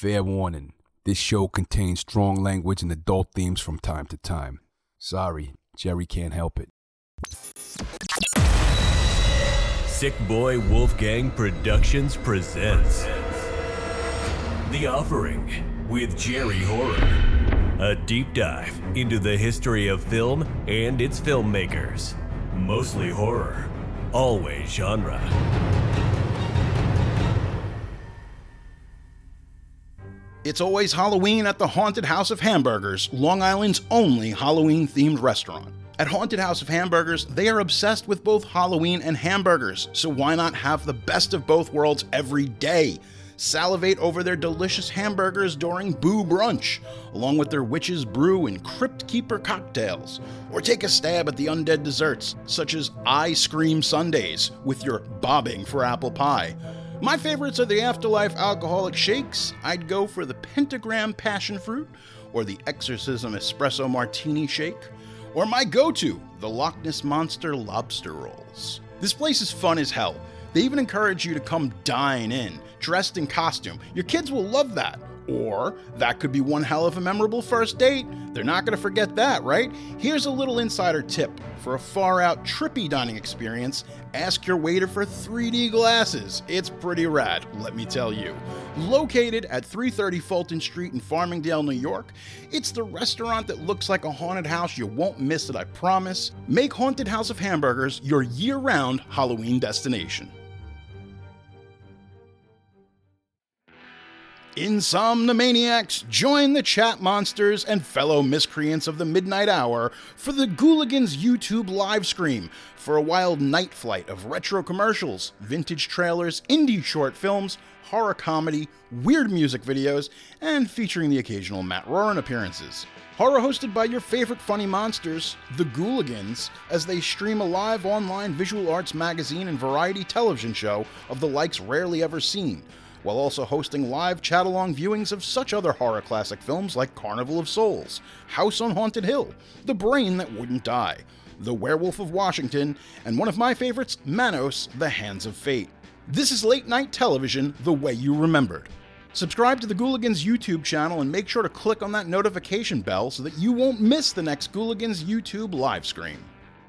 Fair warning, this show contains strong language and adult themes from time to time. Sorry, Jerry can't help it. Sick Boy Wolfgang Productions presents The Offering with Jerry Horror. A deep dive into the history of film and its filmmakers. Mostly horror, always genre. It's always Halloween at the Haunted House of Hamburgers, Long Island's only Halloween-themed restaurant. At Haunted House of Hamburgers, they are obsessed with both Halloween and hamburgers, so why not have the best of both worlds every day? Salivate over their delicious hamburgers during Boo Brunch, along with their Witch's Brew and Crypt Keeper cocktails. Or take a stab at the undead desserts, such as I Scream Sundays, with your bobbing for apple pie. My favorites are the Afterlife alcoholic shakes. I'd go for the Pentagram Passion Fruit, or the Exorcism Espresso Martini Shake, or my go-to, the Loch Ness Monster Lobster Rolls. This place is fun as hell. They even encourage you to come dine in, dressed in costume. Your kids will love that. Or that could be one hell of a memorable first date. They're not going to forget that, right? Here's a little insider tip. For a far-out, trippy dining experience, ask your waiter for 3D glasses. It's pretty rad, let me tell you. Located at 330 Fulton Street in Farmingdale, New York, it's the restaurant that looks like a haunted house. You won't miss it, I promise. Make Haunted House of Hamburgers your year-round Halloween destination. Insomnomaniacs, join the chat monsters and fellow miscreants of the midnight hour for the Ghouligans YouTube live stream for a wild night flight of retro commercials, vintage trailers, indie short films, horror comedy, weird music videos, and featuring the occasional Matt Roran appearances. Horror hosted by your favorite funny monsters, the Ghouligans, as they stream a live online visual arts magazine and variety television show of the likes rarely ever seen, while also hosting live chat-along viewings of such other horror classic films like Carnival of Souls, House on Haunted Hill, The Brain That Wouldn't Die, The Werewolf of Washington, and one of my favorites, Manos, The Hands of Fate. This is late-night television the way you remembered. Subscribe to the Ghouligans YouTube channel and make sure to click on that notification bell so that you won't miss the next Ghouligans YouTube live stream.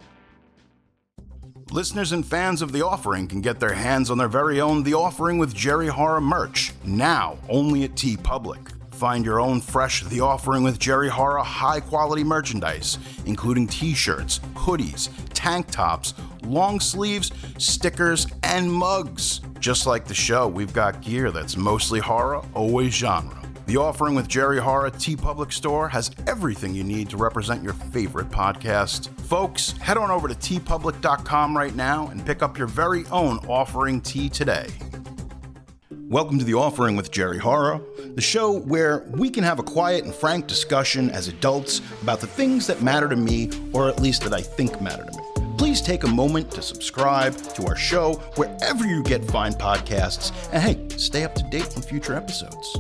Listeners and fans of The Offering can get their hands on their very own The Offering with Jerry Horror merch, now only at TeePublic. Find your own fresh The Offering with Jerry Horror high-quality merchandise, including t-shirts, hoodies, tank tops, long sleeves, stickers, and mugs. Just like the show, we've got gear that's mostly horror, always genre. The Offering with Jerry Horror TeePublic store has everything you need to represent your favorite podcast. Folks, head on over to teepublic.com right now and pick up your very own Offering tee today. Welcome to The Offering with Jerry Horror, the show where we can have a quiet and frank discussion as adults about the things that matter to me, or at least that I think matter to me. Please take a moment to subscribe to our show wherever you get fine podcasts, and hey, stay up to date on future episodes.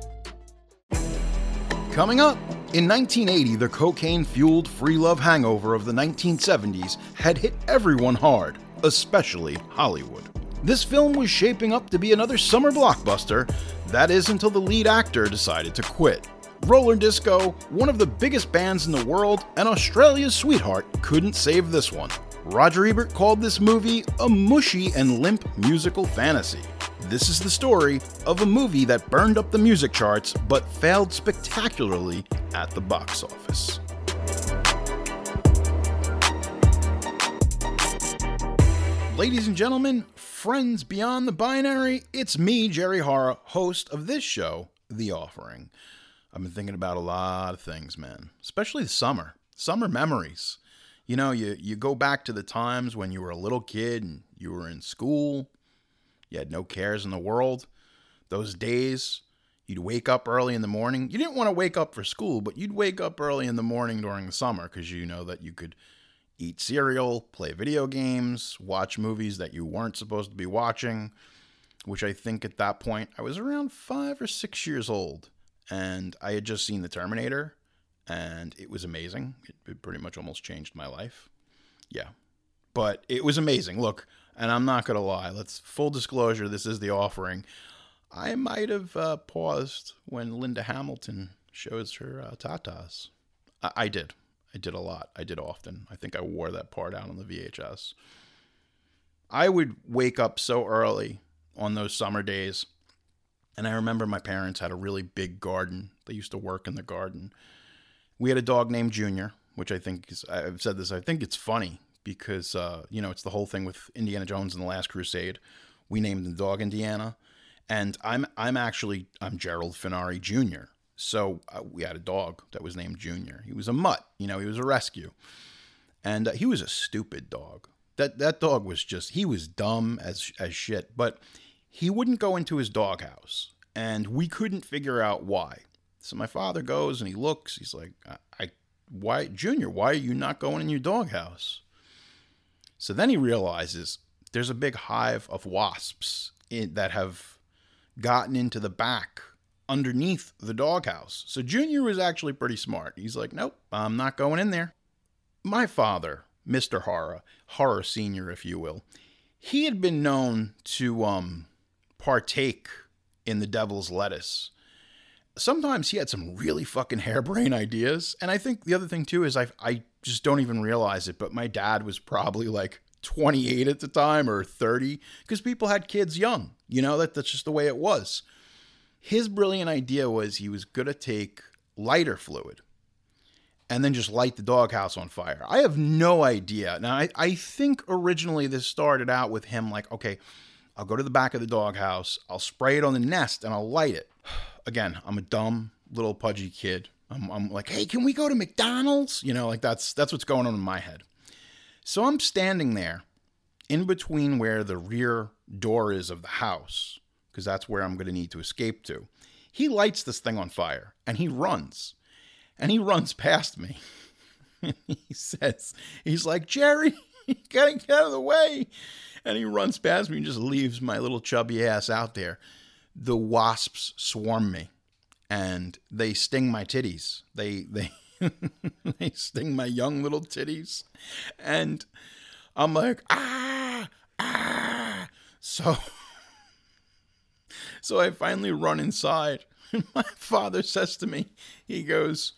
Coming up, in 1980, the cocaine-fueled free love hangover of the 1970s had hit everyone hard, especially Hollywood. This film was shaping up to be another summer blockbuster, that is until the lead actor decided to quit. Roller Disco, one of the biggest bands in the world, and Australia's sweetheart, couldn't save this one. Roger Ebert called this movie a mushy and limp musical fantasy. This is the story of a movie that burned up the music charts but failed spectacularly at the box office. Ladies and gentlemen, friends beyond the binary, it's me, Jerry Horror, host of this show, The Offering. I've been thinking about a lot of things, man, especially the summer memories. You know, you go back to the times when you were a little kid and you were in school. You had no cares in the world. Those days, you'd wake up early in the morning. You didn't want to wake up for school, but you'd wake up early in the morning during the summer because you know that you could eat cereal, play video games, watch movies that you weren't supposed to be watching, which I think at that point, I was around 5 or 6 years old, and I had just seen The Terminator, and it was amazing. It pretty much almost changed my life. Yeah, but it was amazing. Look, and I'm not going to lie, full disclosure, this is The Offering. I might have paused when Linda Hamilton shows her tatas. I did. I did a lot. I did often. I think I wore that part out on the VHS. I would wake up so early on those summer days. And I remember my parents had a really big garden. They used to work in the garden. We had a dog named Junior, which I think is, I've said this, I think it's funny because, it's the whole thing with Indiana Jones and the Last Crusade. We named the dog Indiana. And I'm Gerald Finari Jr. So we had a dog that was named Junior. He was a mutt, he was a rescue. And he was a stupid dog. That dog was he was dumb as shit, but he wouldn't go into his doghouse. And we couldn't figure out why. So my father goes and he looks, he's like, why, Junior, why are you not going in your doghouse? So then he realizes there's a big hive of wasps that have gotten into the back underneath the doghouse. So Junior was actually pretty smart. He's like, nope, I'm not going in there. My father, Mr. Horror Senior, if you will, he had been known to partake in the devil's lettuce. Sometimes he had some really fucking harebrained ideas. And I think the other thing too is I just don't even realize it, but my dad was probably like 28 at the time or 30 because people had kids young. That's just the way it was. His brilliant idea was he was going to take lighter fluid and then just light the doghouse on fire. I have no idea. Now, I think originally this started out with him like, okay, I'll go to the back of the doghouse, I'll spray it on the nest, and I'll light it. Again, I'm a dumb little pudgy kid. I'm like, hey, can we go to McDonald's? That's what's going on in my head. So I'm standing there in between where the rear door is of the house, because that's where I'm going to need to escape to. He lights this thing on fire, and he runs. And he runs past me. And he's like, Jerry, you gotta get out of the way. And he runs past me and just leaves my little chubby ass out there. The wasps swarm me, and they sting my titties. They they sting my young little titties. And I'm like, ah. So I finally run inside. And my father says to me, he goes,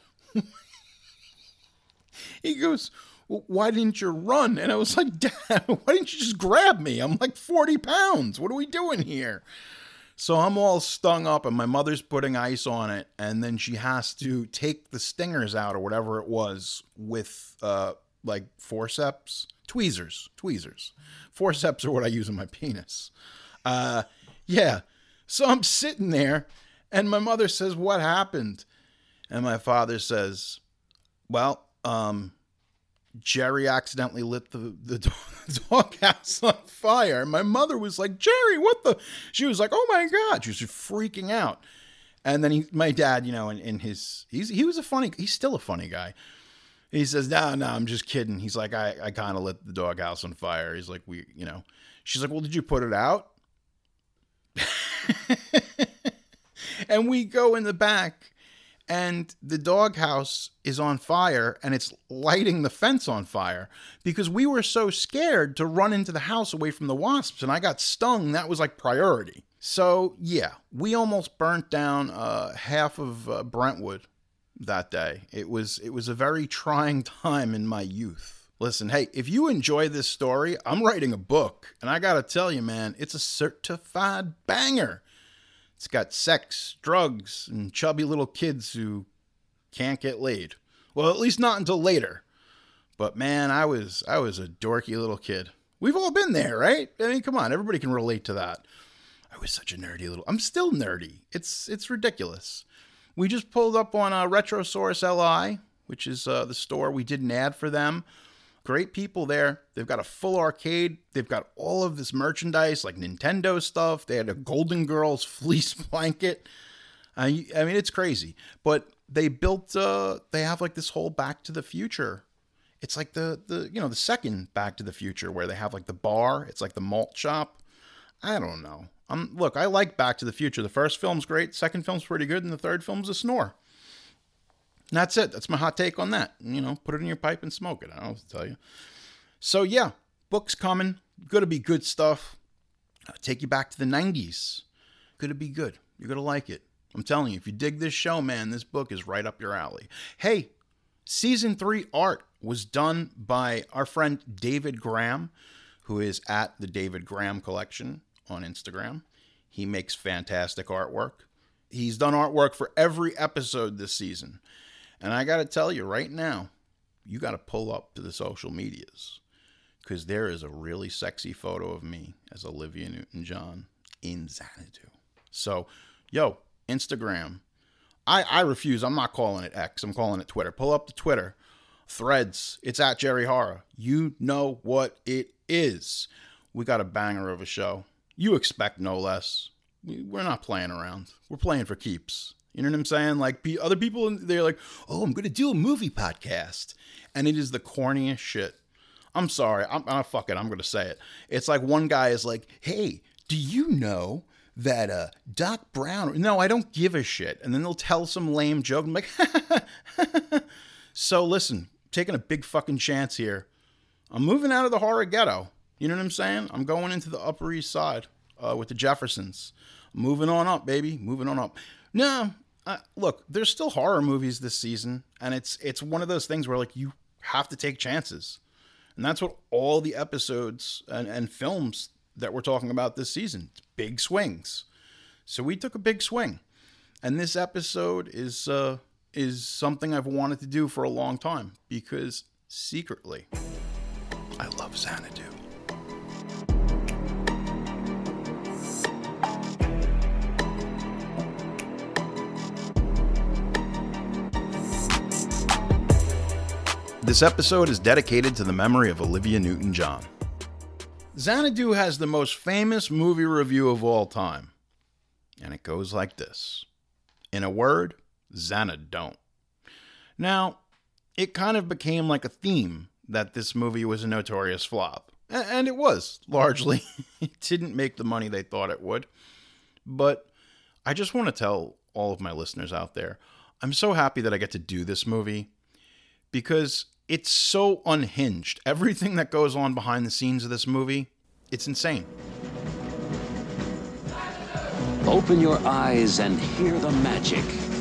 well, why didn't you run? And I was like, Dad, why didn't you just grab me? I'm like 40 pounds. What are we doing here? So I'm all stung up, and my mother's putting ice on it, and then she has to take the stingers out or whatever it was with like forceps, tweezers. Forceps are what I use in my penis. Yeah. So I'm sitting there, and my mother says, what happened? And my father says, well, Jerry accidentally lit the doghouse on fire. And my mother was like, Jerry, what the? She was like, oh my God. She was freaking out. And then my dad, he was he's still a funny guy. He says, no, I'm just kidding. He's like, I kind of lit the doghouse on fire. He's like, she's like, well, did you put it out? And we go in the back, and the doghouse is on fire, and it's lighting the fence on fire because we were so scared to run into the house away from the wasps, and I got stung. That was like priority. So yeah, we almost burnt down half of Brentwood that day. It was a very trying time in my youth. Listen, hey, if you enjoy this story, I'm writing a book, and I gotta tell you, man, it's a certified banger. It's got sex, drugs, and chubby little kids who can't get laid. Well, at least not until later. But man, I was a dorky little kid. We've all been there, right? I mean, come on, everybody can relate to that. I was such a nerdy I'm still nerdy. It's ridiculous. We just pulled up on Retrosaurus LI, which is the store. We did an ad for them. Great people there. They've got a full arcade. They've got all of this merchandise, like Nintendo stuff. They had a Golden Girls fleece blanket. I mean, it's crazy. But they built, they have like this whole Back to the Future. It's like the second Back to the Future where they have like the bar. It's like the malt shop. I don't know. Look, I like Back to the Future. The first film's great. Second film's pretty good. And the third film's a snore. And that's it. That's my hot take on that. Put it in your pipe and smoke it. I don't know what to tell you. So yeah, book's coming. Going to be good stuff. Take you back to the 90s. Gonna be good. You're gonna like it. I'm telling you, if you dig this show, man, this book is right up your alley. Hey, season 3 art was done by our friend David Graham, who is at the David Graham Collection on Instagram. He makes fantastic artwork. He's done artwork for every episode this season. And I got to tell you right now, you got to pull up to the social medias, because there is a really sexy photo of me as Olivia Newton-John in Xanadu. So, yo, Instagram. I refuse. I'm not calling it X. I'm calling it Twitter. Pull up the Twitter. Threads. It's at Jerry Horror. You know what it is. We got a banger of a show. You expect no less. We're not playing around. We're playing for keeps. You know what I'm saying? Like, other people, they're like, oh, I'm going to do a movie podcast. And it is the corniest shit. I'm sorry. Fuck it. I'm going to say it. It's like one guy is like, hey, do you know that Doc Brown... No, I don't give a shit. And then they'll tell some lame joke. I'm like, So listen, taking a big fucking chance here. I'm moving out of the horror ghetto. You know what I'm saying? I'm going into the Upper East Side with the Jeffersons. Moving on up, baby. Moving on up. No, look, there's still horror movies this season. And it's one of those things where, like, you have to take chances. And that's what all the episodes and films that we're talking about this season. It's big swings. So we took a big swing. And this episode is something I've wanted to do for a long time, because secretly, I love Xanadu. This episode is dedicated to the memory of Olivia Newton-John. Xanadu has the most famous movie review of all time. And it goes like this. In a word, Xanadu. Now, it kind of became like a theme that this movie was a notorious flop. And it was, largely. It didn't make the money they thought it would. But I just want to tell all of my listeners out there, I'm so happy that I get to do this movie, because it's so unhinged. Everything that goes on behind the scenes of this movie, it's insane. Open your eyes and hear the magic.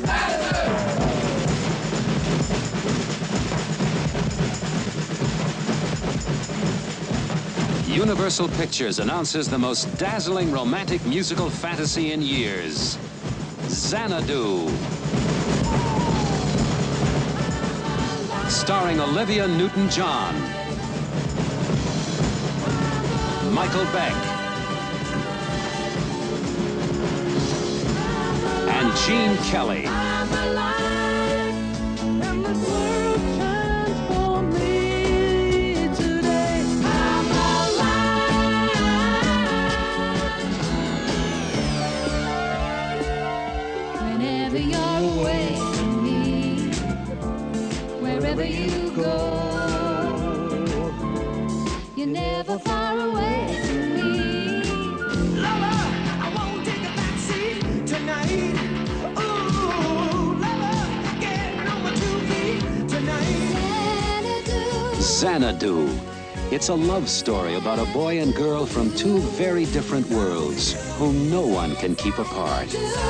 Universal Pictures announces the most dazzling romantic musical fantasy in years, Xanadu. Starring Olivia Newton-John, Michael Beck, and Gene Kelly. Whenever you're away from me, wherever you go, you're never far away from me. Lover, I won't take a backseat tonight. Ooh, lover, getting on my 2 feet tonight. Xanadu. It's a love story about a boy and girl from 2 very different worlds whom no one can keep apart.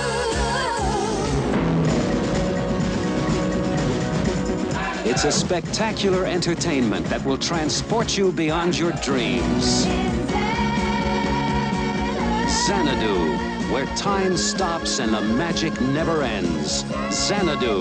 It's a spectacular entertainment that will transport you beyond your dreams. Xanadu, where time stops and the magic never ends. Xanadu.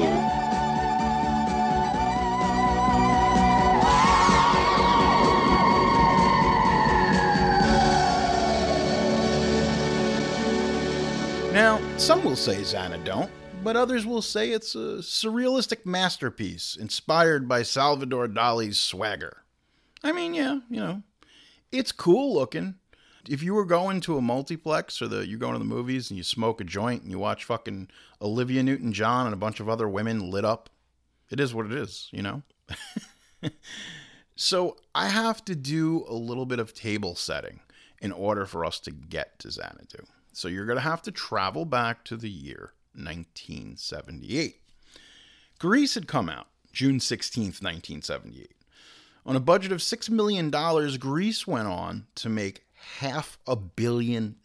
Now, some will say Xanadu, but others will say it's a surrealistic masterpiece inspired by Salvador Dali's swagger. I mean, yeah, you know, it's cool looking. If you were going to a multiplex or you go to the movies and you smoke a joint and you watch fucking Olivia Newton-John and a bunch of other women lit up, it is what it is, you know? So I have to do a little bit of table setting in order for us to get to Xanadu. So you're going to have to travel back to the year 1978. Grease had come out June 16th, 1978. On a budget of $6 million, Grease went on to make $500 million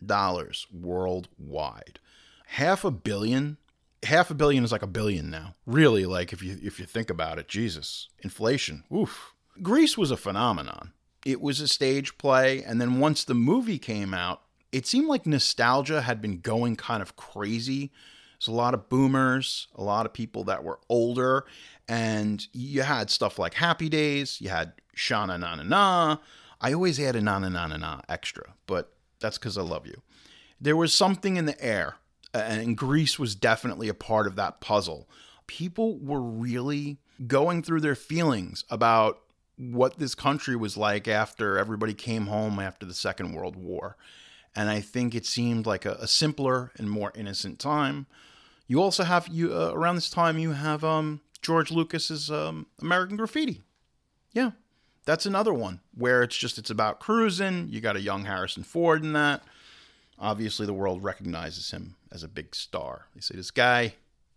worldwide. $500 million? $500 million is like $1 billion now. Really, like if you think about it, Jesus. Inflation. Oof. Grease was a phenomenon. It was a stage play, and then once the movie came out, it seemed like nostalgia had been going kind of crazy. There's a lot of boomers, a lot of people that were older, and you had stuff like Happy Days, you had Sha-Na Na Na Na. I always add a na na na na na extra, but that's because I love you. There was something in the air, and Grease was definitely a part of that puzzle. People were really going through their feelings about what this country was like after everybody came home after the Second World War. And I think it seemed like a simpler and more innocent time. You also have, around this time, you have George Lucas's American Graffiti. Yeah, that's another one where it's about cruising. You got a young Harrison Ford in that. Obviously, the world recognizes him as a big star. They say, this guy,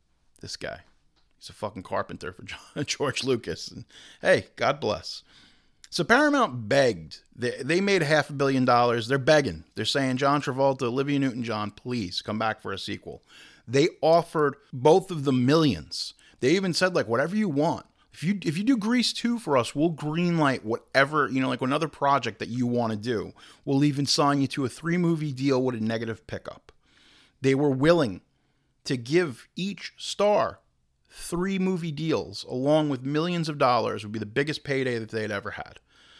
he's a fucking carpenter for George Lucas. And hey, God bless. So Paramount begged. They made $500 million. They're begging. They're saying, John Travolta, Olivia Newton-John, please come back for a sequel. They offered both of them millions. They even said, like, whatever you want. If you do Grease 2 for us, we'll greenlight whatever, like another project that you want to do. We'll even sign you to a 3-movie deal with a negative pickup. They were willing to give each star 3-movie deals, along with millions of dollars, would be the biggest payday that they had ever had.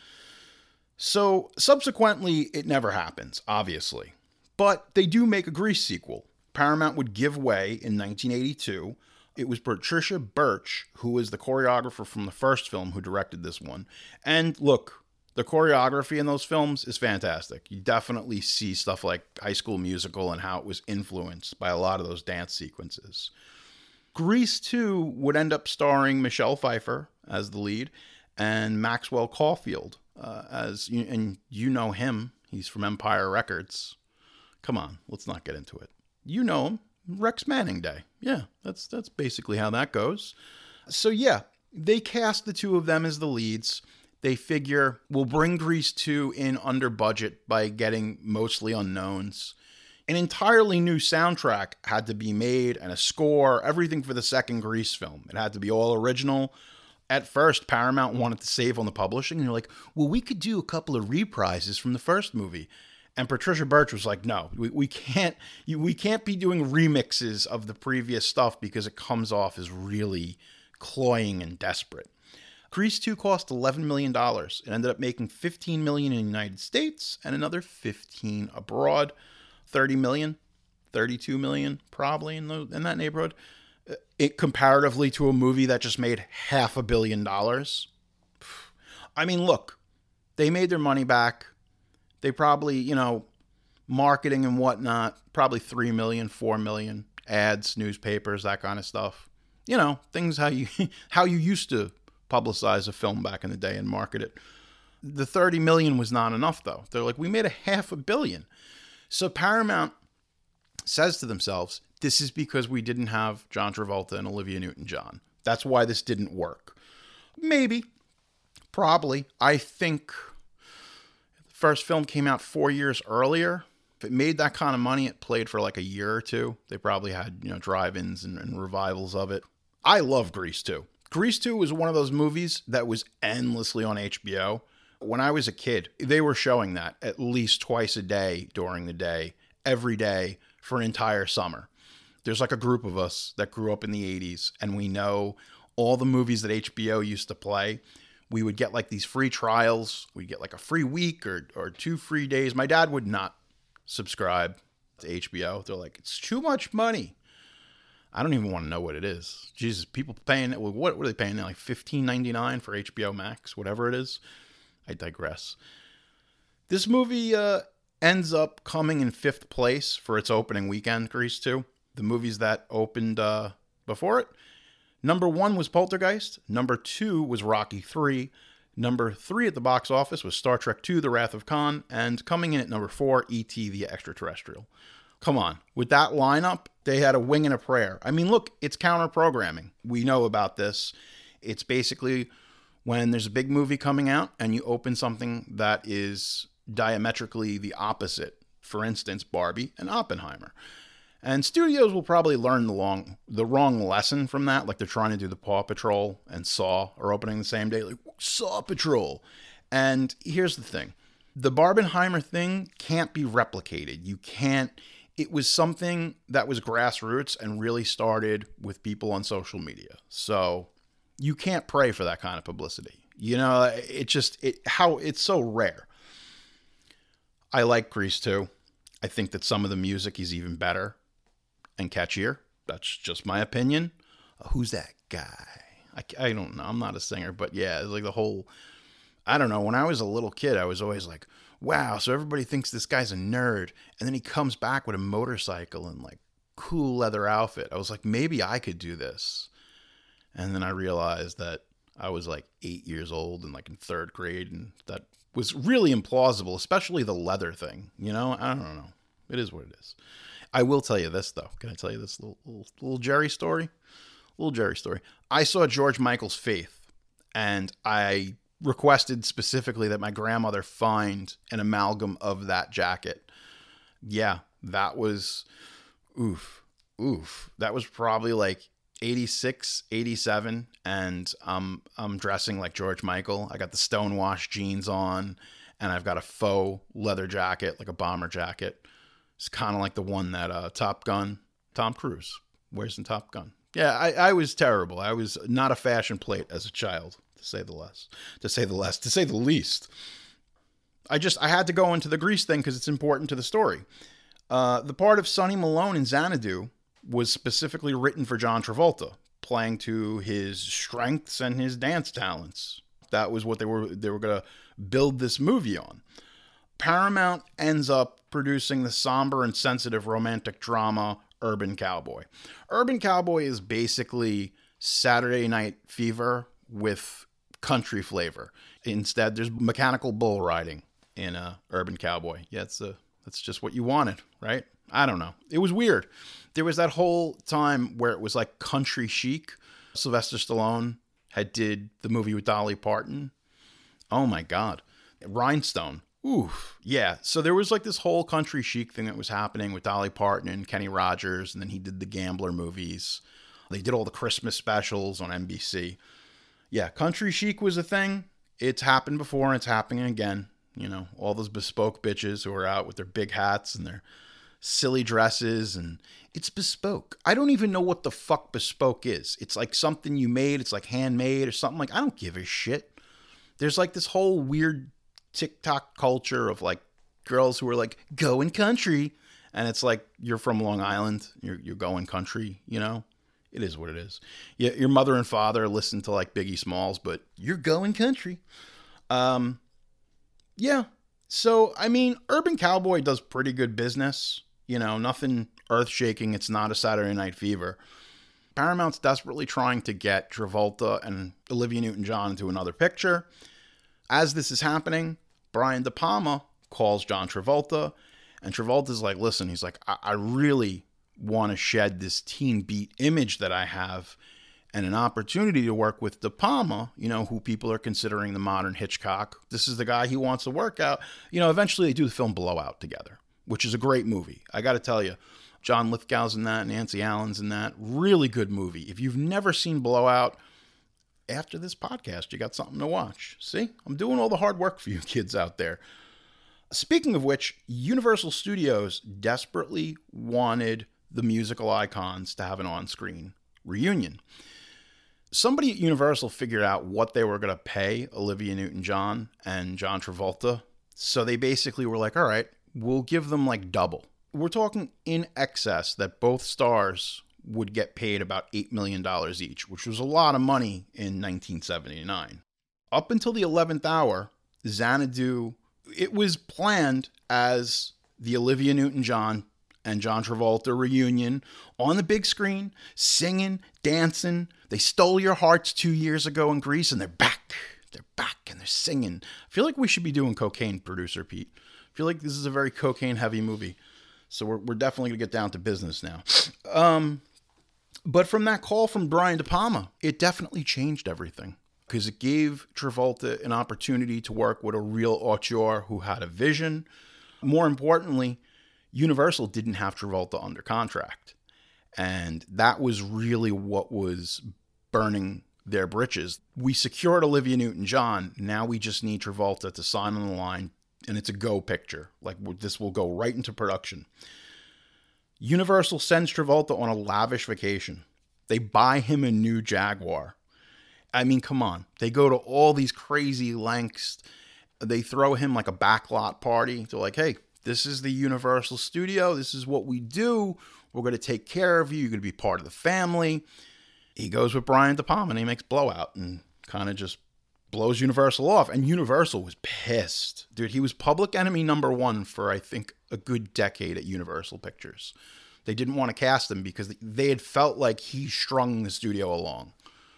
So, subsequently, it never happens, obviously. But they do make a Grease sequel. Paramount would give way in 1982. It was Patricia Birch, who was the choreographer from the first film, who directed this one. And look, the choreography in those films is fantastic. You definitely see stuff like High School Musical and how it was influenced by a lot of those dance sequences. Grease 2 would end up starring Michelle Pfeiffer as the lead and Maxwell Caulfield and you know him. He's from Empire Records. Come on, let's not get into it. You know him, Rex Manning Day. Yeah, that's basically how that goes. So yeah, they cast the two of them as the leads. They figure we'll bring Grease 2 in under budget by getting mostly unknowns. An entirely new soundtrack had to be made and a score, everything for the second Grease film. It had to be all original. At first, Paramount wanted to save on the publishing, and they're like, well, we could do a couple of reprises from the first movie. And Patricia Birch was like, no, we can't be doing remixes of the previous stuff because it comes off as really cloying and desperate. Grease 2 cost $11 million. It ended up making $15 million in the United States and another $15 abroad. 30 million, 32 million, probably in that neighborhood. It comparatively to a movie that just made $500 million. I mean, look, they made their money back. They probably, marketing and whatnot, probably 3 million, 4 million, ads, newspapers, that kind of stuff. Things how you used to publicize a film back in the day and market it. The 30 million was not enough, though. They're like, we made $500 million. So Paramount says to themselves, this is because we didn't have John Travolta and Olivia Newton-John. That's why this didn't work. Maybe. Probably. I think the first film came out 4 years earlier. If it made that kind of money, it played for like a year or two. They probably had, drive-ins and revivals of it. I love Grease 2. Grease 2 was one of those movies that was endlessly on HBO. When I was a kid, they were showing that at least twice a day during the day, every day for an entire summer. There's like a group of us that grew up in the 80s, and we know all the movies that HBO used to play. We would get like these free trials. We'd get like a free week or 2 free days. My dad would not subscribe to HBO. They're like, it's too much money. I don't even want to know what it is. Jesus, people paying, what are they paying now? Like $15.99 for HBO Max, whatever it is. I digress. This movie ends up coming in 5th place for its opening weekend, Grease 2. The movies that opened before it. Number 1 was Poltergeist. Number 2 was Rocky 3. Number 3 at the box office was Star Trek II, The Wrath of Khan. And coming in at number 4, E.T. the Extraterrestrial. Come on. With that lineup, they had a wing and a prayer. I mean, look, it's counter-programming. We know about this. It's basically when there's a big movie coming out and you open something that is diametrically the opposite. For instance, Barbie and Oppenheimer. And studios will probably learn the wrong lesson from that. Like they're trying to do the Paw Patrol and Saw are opening the same day. Like, Saw Patrol. And here's the thing. The Barbenheimer thing can't be replicated. You can't. It was something that was grassroots and really started with people on social media. So you can't pray for that kind of publicity. You know, it's so rare. I like Grease too. I think that some of the music is even better and catchier. That's just my opinion. Who's that guy? I don't know. I'm not a singer, but yeah, it's like the whole, I don't know. When I was a little kid, I was always like, wow, so everybody thinks this guy's a nerd. And then he comes back with a motorcycle and like cool leather outfit. I was like, maybe I could do this. And then I realized that I was like 8 years old and like in third grade. And that was really implausible, especially the leather thing. You know, I don't know. It is what it is. I will tell you this, though. Can I tell you this little Jerry story? Little Jerry story. I saw George Michael's Faith, and I requested specifically that my grandmother find an amalgam of that jacket. Yeah, that was, oof. That was probably like 86, 87, and I'm dressing like George Michael. I got the stonewashed jeans on, and I've got a faux leather jacket, like a bomber jacket. It's kind of like the one that Tom Cruise wears in Top Gun. Yeah, I was terrible. I was not a fashion plate as a child, to say the least. I had to go into the Grease thing because it's important to the story. The part of Sonny Malone in Xanadu was specifically written for John Travolta, playing to his strengths and his dance talents. That was what they were going to build this movie on. Paramount ends up producing the somber and sensitive romantic drama Urban Cowboy. Urban Cowboy is basically Saturday Night Fever with country flavor. Instead, there's mechanical bull riding in Urban Cowboy. Yeah, that's just what you wanted, right? I don't know. It was weird. There was that whole time where it was like country chic. Sylvester Stallone did the movie with Dolly Parton. Oh my God. Rhinestone. Oof. Yeah. So there was like this whole country chic thing that was happening with Dolly Parton and Kenny Rogers. And then he did the Gambler movies. They did all the Christmas specials on NBC. Yeah. Country chic was a thing. It's happened before and it's happening again. You know, all those bespoke bitches who are out with their big hats and their silly dresses, and it's bespoke. I don't even know what the fuck bespoke is. It's like something you made. It's like handmade or something. Like, I don't give a shit. There's like this whole weird TikTok culture of like girls who are like going country, and it's like, you're from Long Island, you're going country, you know. It is what it is. Yeah, your mother and father listen to like Biggie Smalls, but you're going country. Yeah. So I mean, Urban Cowboy does pretty good business. You know, nothing earth-shaking. It's not a Saturday Night Fever. Paramount's desperately trying to get Travolta and Olivia Newton-John into another picture. As this is happening, Brian De Palma calls John Travolta, and Travolta's like, listen, he's like, I really want to shed this teen beat image that I have, and an opportunity to work with De Palma, you know, who people are considering the modern Hitchcock. This is the guy he wants to work out. You know, eventually they do the film Blowout together, which is a great movie. I got to tell you, John Lithgow's in that, Nancy Allen's in that. Really good movie. If you've never seen Blowout, after this podcast, you got something to watch. See, I'm doing all the hard work for you kids out there. Speaking of which, Universal Studios desperately wanted the musical icons to have an on-screen reunion. Somebody at Universal figured out what they were going to pay Olivia Newton-John and John Travolta. So they basically were like, all right, we'll give them like double. We're talking in excess that both stars would get paid about $8 million each, which was a lot of money in 1979. Up until the 11th hour, Xanadu, it was planned as the Olivia Newton-John and John Travolta reunion on the big screen, singing, dancing. They stole your hearts 2 years ago in Grease, and they're back. They're back, and they're singing. I feel like we should be doing cocaine, producer Pete. I feel like this is a very cocaine-heavy movie. So we're definitely going to get down to business now. But from that call from Brian De Palma, it definitely changed everything. because it gave Travolta an opportunity to work with a real auteur who had a vision. More importantly, Universal didn't have Travolta under contract. And that was really what was burning their britches. We secured Olivia Newton-John. Now we just need Travolta to sign on the line, and it's a go picture. Like, this will go right into production. Universal sends Travolta on a lavish vacation. They buy him a new Jaguar. I mean, come on. They go to all these crazy lengths. They throw him like a backlot party. They're like, hey, this is the Universal studio. This is what we do. We're going to take care of you. You're going to be part of the family. He goes with Brian De Palma and he makes Blowout and kind of just blows Universal off. And Universal was pissed. Dude, he was public enemy number one for, I think, a good decade at Universal Pictures. They didn't want to cast him because they had felt like he strung the studio along.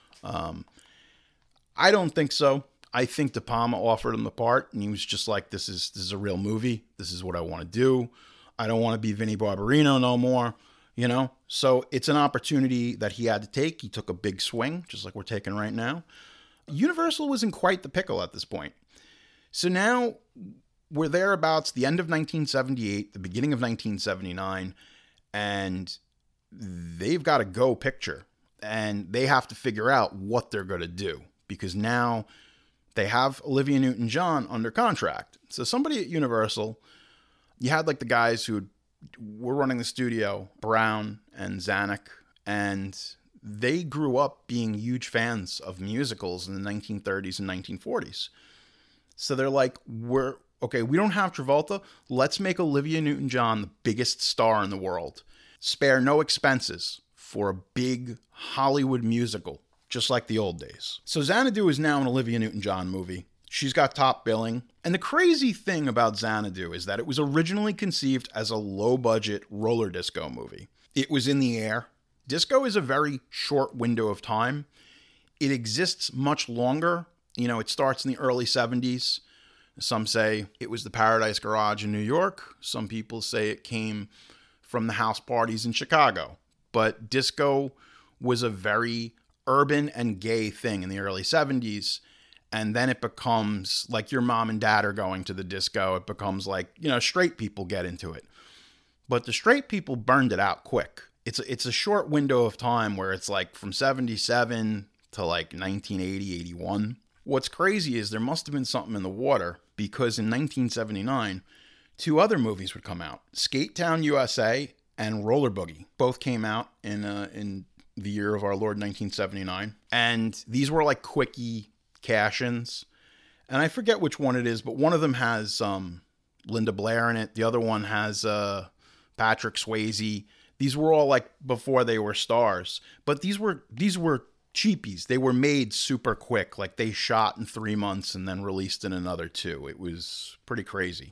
I don't think so. I think De Palma offered him the part and he was just like, this is a real movie. This is what I want to do. I don't want to be Vinnie Barbarino no more, you know? So it's an opportunity that he had to take. He took a big swing, just like we're taking right now. Universal was in quite the pickle at this point. So now we're thereabouts the end of 1978, the beginning of 1979, and they've got a go picture. And they have to figure out what they're going to do because now they have Olivia Newton-John under contract. So somebody at Universal, you had like the guys who were running the studio, Brown and Zanuck, and they grew up being huge fans of musicals in the 1930s and 1940s. So they're like, we don't have Travolta. Let's make Olivia Newton-John the biggest star in the world. Spare no expenses for a big Hollywood musical, just like the old days. So Xanadu is now an Olivia Newton-John movie. She's got top billing. And the crazy thing about Xanadu is that it was originally conceived as a low-budget roller disco movie. It was in the air. Disco is a very short window of time. It exists much longer. You know, it starts in the early 70s. Some say it was the Paradise Garage in New York. Some people say it came from the house parties in Chicago. But disco was a very urban and gay thing in the early 70s. And then it becomes like your mom and dad are going to the disco. It becomes like, you know, straight people get into it. But the straight people burned it out quick. It's a short window of time where it's like from 77 to like 1980, 81. What's crazy is there must have been something in the water because in 1979, two other movies would come out. Skate Town USA and Roller Boogie both came out in the year of our Lord 1979. And these were like quickie cash-ins. And I forget which one it is, but one of them has Linda Blair in it. The other one has Patrick Swayze. These were all like before they were stars. But these were cheapies. They were made super quick. Like they shot in 3 months and then released in another 2. It was pretty crazy.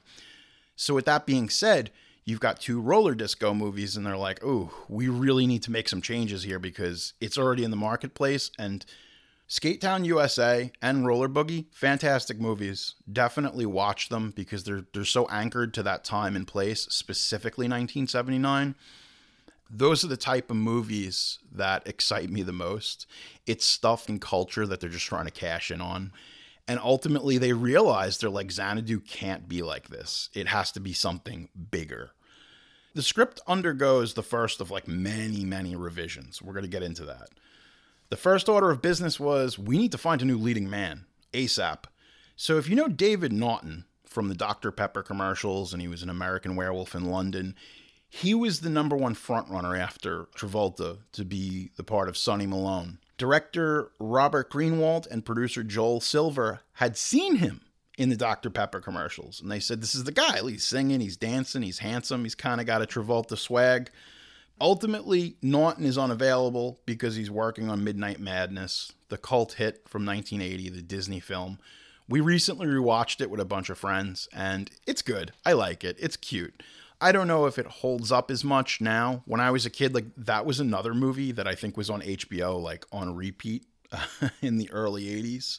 So with that being said, you've got two roller disco movies and they're like, ooh, we really need to make some changes here because it's already in the marketplace. And Skate Town USA and Roller Boogie, fantastic movies. Definitely watch them because they're so anchored to that time and place, specifically 1979. Those are the type of movies that excite me the most. It's stuff and culture that they're just trying to cash in on. And ultimately they realize they're like, Xanadu can't be like this. It has to be something bigger. The script undergoes the first of like many, many revisions. We're going to get into that. The first order of business was, we need to find a new leading man, ASAP. So if you know David Naughton from the Dr. Pepper commercials, and he was an American Werewolf in London, he was the number one frontrunner after Travolta to be the part of Sonny Malone. Director Robert Greenwald and producer Joel Silver had seen him in the Dr. Pepper commercials, and they said, this is the guy. He's singing, he's dancing, he's handsome, he's kind of got a Travolta swag. Ultimately, Naughton is unavailable because he's working on Midnight Madness, the cult hit from 1980, the Disney film. We recently rewatched it with a bunch of friends, and it's good. I like it. It's cute. I don't know if it holds up as much now. When I was a kid, like that was another movie that I think was on HBO, like on repeat in the early 80s.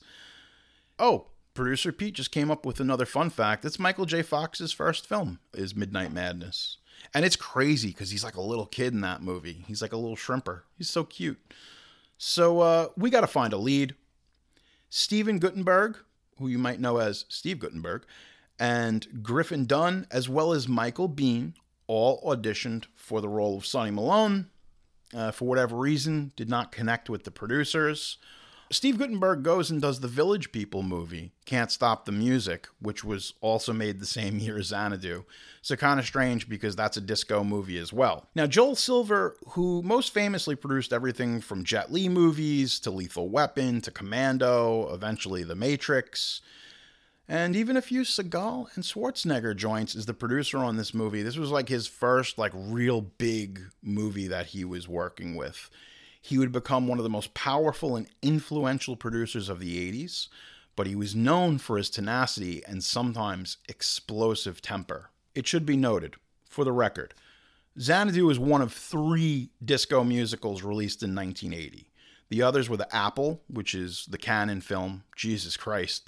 Oh, producer Pete just came up with another fun fact. It's Michael J. Fox's first film is Midnight Madness. And it's crazy because he's like a little kid in that movie. He's like a little shrimper. He's so cute. So we got to find a lead. Steven Guttenberg, who you might know as Steve Guttenberg, and Griffin Dunne, as well as Michael Biehn, all auditioned for the role of Sonny Malone. For whatever reason, did not connect with the producers. Steve Guttenberg goes and does the Village People movie, Can't Stop the Music, which was also made the same year as Xanadu. So kind of strange because that's a disco movie as well. Now, Joel Silver, who most famously produced everything from Jet Li movies to Lethal Weapon to Commando, eventually The Matrix, and even a few Seagal and Schwarzenegger joints, is the producer on this movie. This was like his first real big movie that he was working with. He would become one of the most powerful and influential producers of the 80s, but he was known for his tenacity and sometimes explosive temper. It should be noted, for the record, Xanadu is one of 3 disco musicals released in 1980. The others were The Apple, which is the Cannon film. Jesus Christ,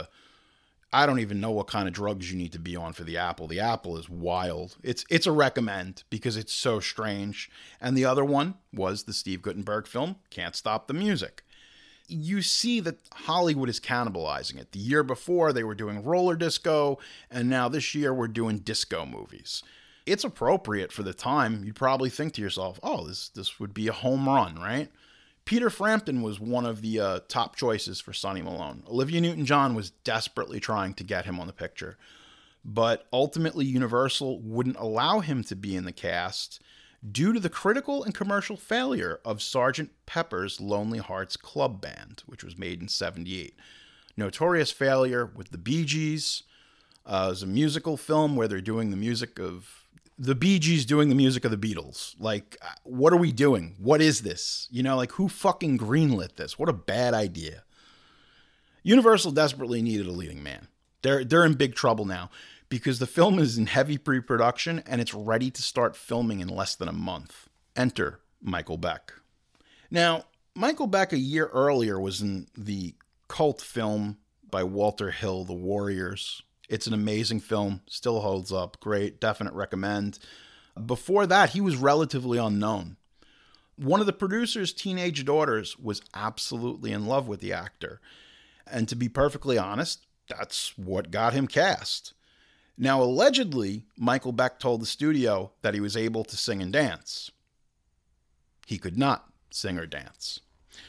I don't even know what kind of drugs you need to be on for The Apple. The Apple is wild. It's a recommend because it's so strange. And the other one was the Steve Guttenberg film, Can't Stop the Music. You see that Hollywood is cannibalizing it. The year before, they were doing roller disco, and now this year we're doing disco movies. It's appropriate for the time. You'd probably think to yourself, oh, this would be a home run, right? Peter Frampton was one of the top choices for Sonny Malone. Olivia Newton-John was desperately trying to get him on the picture, but ultimately Universal wouldn't allow him to be in the cast due to the critical and commercial failure of Sgt. Pepper's Lonely Hearts Club Band, which was made in '78. Notorious failure with the Bee Gees. It was a musical film where they're doing the music of the Bee Gees doing the music of the Beatles. What are we doing? What is this? Who fucking greenlit this? What a bad idea. Universal desperately needed a leading man. They're in big trouble now because the film is in heavy pre-production and it's ready to start filming in less than a month. Enter Michael Beck. Now, Michael Beck a year earlier was in the cult film by Walter Hill, The Warriors. It's an amazing film, still holds up, great, definite recommend. Before that, he was relatively unknown. One of the producer's teenage daughters was absolutely in love with the actor. And to be perfectly honest, that's what got him cast. Now, allegedly, Michael Beck told the studio that he was able to sing and dance. He could not sing or dance.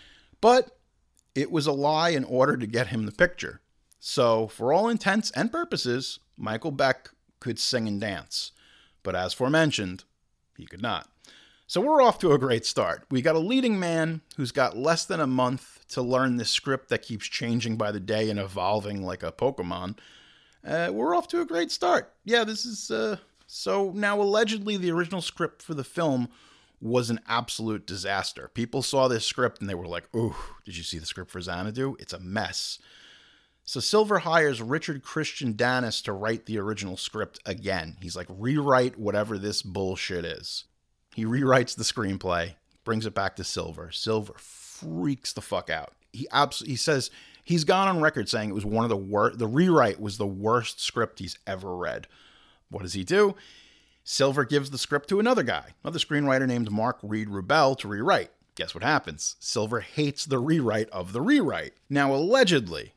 But it was a lie in order to get him the picture. So, for all intents and purposes, Michael Beck could sing and dance. But as forementioned, he could not. So we're off to a great start. We got a leading man who's got less than a month to learn this script that keeps changing by the day and evolving like a Pokemon. We're off to a great start. Yeah, this is... So now, allegedly, the original script for the film was an absolute disaster. People saw this script and they were like, ooh, did you see the script for Xanadu? It's a mess. So Silver hires Richard Christian Danis to write the original script again. He's like, rewrite whatever this bullshit is. He rewrites the screenplay, brings it back to Silver. Silver freaks the fuck out. He says he's gone on record saying it was one of the worst. The rewrite was the worst script he's ever read. What does he do? Silver gives the script to another guy, another screenwriter named Mark Reed Rubel, to rewrite. Guess what happens? Silver hates the rewrite of the rewrite. Now, allegedly,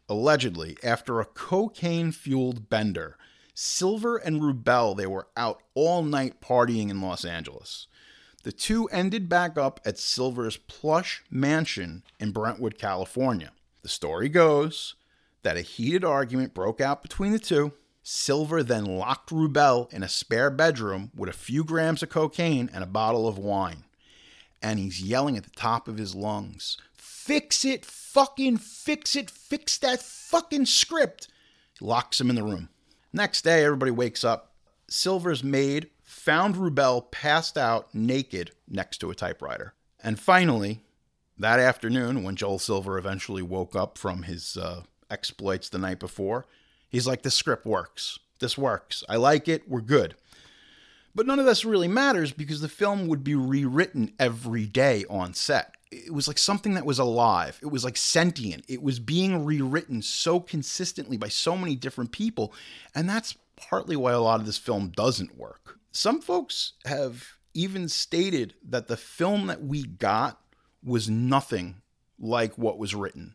after a cocaine-fueled bender, Silver and Rubel, they were out all night partying in Los Angeles. The two ended back up at Silver's plush mansion in Brentwood, California. The story goes that a heated argument broke out between the two. Silver then locked Rubel in a spare bedroom with a few grams of cocaine and a bottle of wine. And he's yelling at the top of his lungs, fix it, fucking fix it, fix that fucking script. He locks him in the room. Next day, everybody wakes up. Silver's maid found Rubel passed out naked next to a typewriter. And finally, that afternoon, when Joel Silver eventually woke up from his exploits the night before, he's like, this script works. This works. I like it. We're good. But none of this really matters because the film would be rewritten every day on set. It was like something that was alive. It was like sentient. It was being rewritten so consistently by so many different people. And that's partly why a lot of this film doesn't work. Some folks have even stated that the film that we got was nothing like what was written.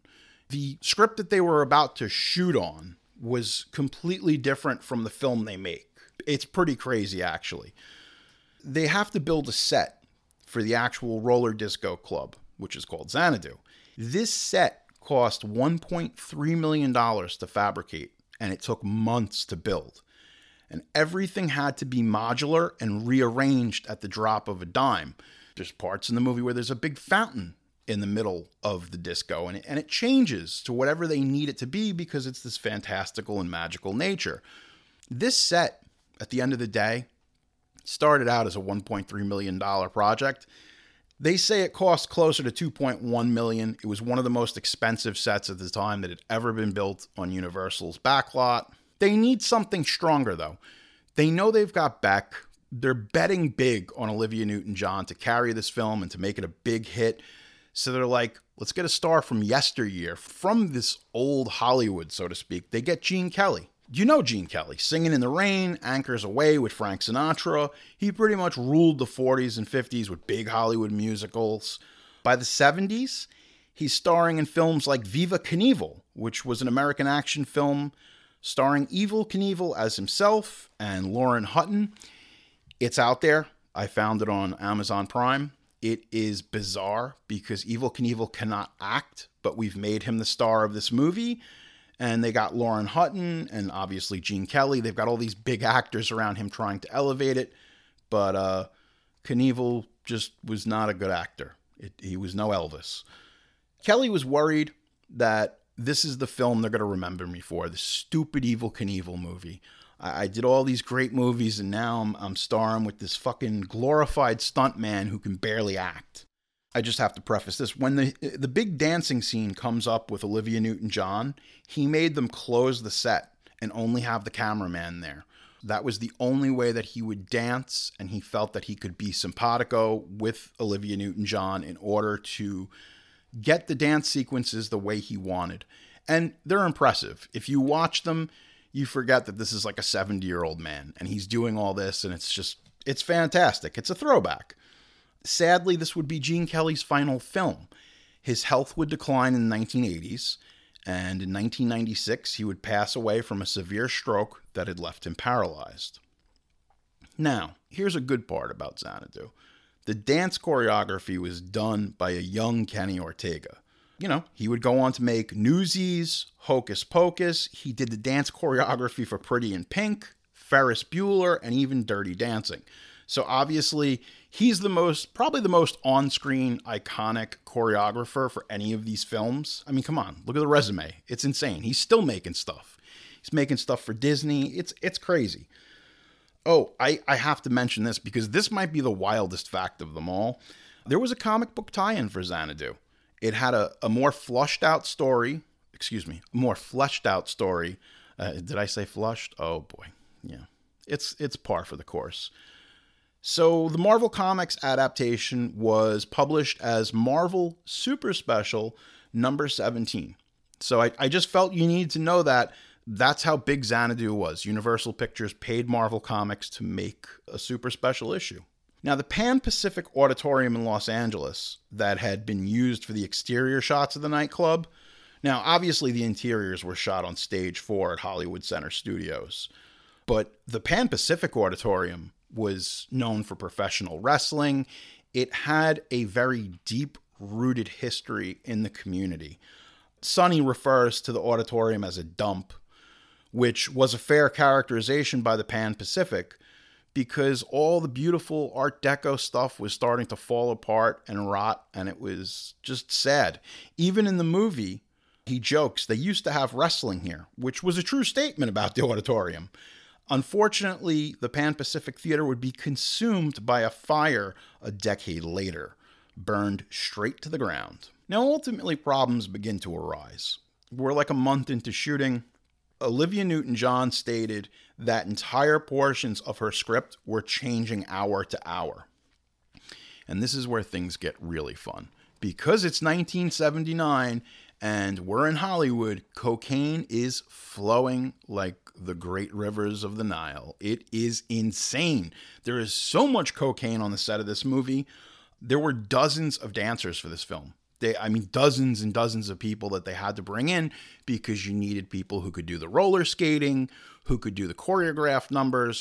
The script that they were about to shoot on was completely different from the film they make. It's pretty crazy, actually. They have to build a set for the actual roller disco club, which is called Xanadu. This set cost $1.3 million to fabricate, and it took months to build. And everything had to be modular and rearranged at the drop of a dime. There's parts in the movie where there's a big fountain in the middle of the disco, and it changes to whatever they need it to be because it's this fantastical and magical nature. This set, at the end of the day, started out as a $1.3 million project. They say it cost closer to $2.1 million. It was one of the most expensive sets at the time that had ever been built on Universal's backlot. They need something stronger, though. They know they've got Beck. They're betting big on Olivia Newton-John to carry this film and to make it a big hit. So they're like, let's get a star from yesteryear, from this old Hollywood, so to speak. They get Gene Kelly. You know Gene Kelly, Singing in the Rain, Anchors Away with Frank Sinatra. He pretty much ruled the 40s and 50s with big Hollywood musicals. By the 70s, he's starring in films like Viva Knievel, which was an American action film starring Evel Knievel as himself and Lauren Hutton. It's out there. I found it on Amazon Prime. It is bizarre because Evel Knievel cannot act, but we've made him the star of this movie. And they got Lauren Hutton and obviously Gene Kelly. They've got all these big actors around him trying to elevate it. But Knievel just was not a good actor. He was no Elvis. Kelly was worried that this is the film they're going to remember me for, the stupid Evel Knievel movie. I did all these great movies, and now I'm starring with this fucking glorified stuntman who can barely act. I just have to preface this. When the big dancing scene comes up with Olivia Newton-John, he made them close the set and only have the cameraman there. That was the only way that he would dance, and he felt that he could be simpatico with Olivia Newton-John in order to get the dance sequences the way he wanted. And they're impressive. If you watch them, you forget that this is like a 70-year-old man, and he's doing all this, and it's fantastic. It's a throwback. Sadly, this would be Gene Kelly's final film. His health would decline in the 1980s, and in 1996, he would pass away from a severe stroke that had left him paralyzed. Now, here's a good part about Xanadu. The dance choreography was done by a young Kenny Ortega. You know, he would go on to make Newsies, Hocus Pocus. He did the dance choreography for Pretty in Pink, Ferris Bueller, and even Dirty Dancing. So obviously, he's probably the most on-screen iconic choreographer for any of these films. I mean, come on, look at the resume. It's insane. He's still making stuff. He's making stuff for Disney. It's crazy. Oh, I have to mention this because this might be the wildest fact of them all. There was a comic book tie-in for Xanadu. It had a more fleshed out story. Did I say flushed? Oh boy. Yeah. It's par for the course. So the Marvel Comics adaptation was published as Marvel Super Special number 17. So I just felt you needed to know that that's how big Xanadu was. Universal Pictures paid Marvel Comics to make a super special issue. Now, the Pan Pacific Auditorium in Los Angeles that had been used for the exterior shots of the nightclub, now, obviously, the interiors were shot on Stage 4 at Hollywood Center Studios, but the Pan Pacific Auditorium was known for professional wrestling. It had a very deep-rooted history in the community. Sonny refers to the auditorium as a dump, which was a fair characterization by the Pan Pacific, because all the beautiful Art Deco stuff was starting to fall apart and rot, and it was just sad. Even in the movie, he jokes they used to have wrestling here, which was a true statement about the auditorium. Unfortunately, the Pan Pacific Theater would be consumed by a fire a decade later, burned straight to the ground. Now, ultimately, problems begin to arise. We're like a month into shooting. Olivia Newton-John stated that entire portions of her script were changing hour to hour. And this is where things get really fun. Because it's 1979 and we're in Hollywood, cocaine is flowing like the great rivers of the Nile. It is insane. There is so much cocaine on the set of this movie. There were dozens of dancers for this film. Dozens and dozens of people that they had to bring in because you needed people who could do the roller skating, who could do the choreographed numbers,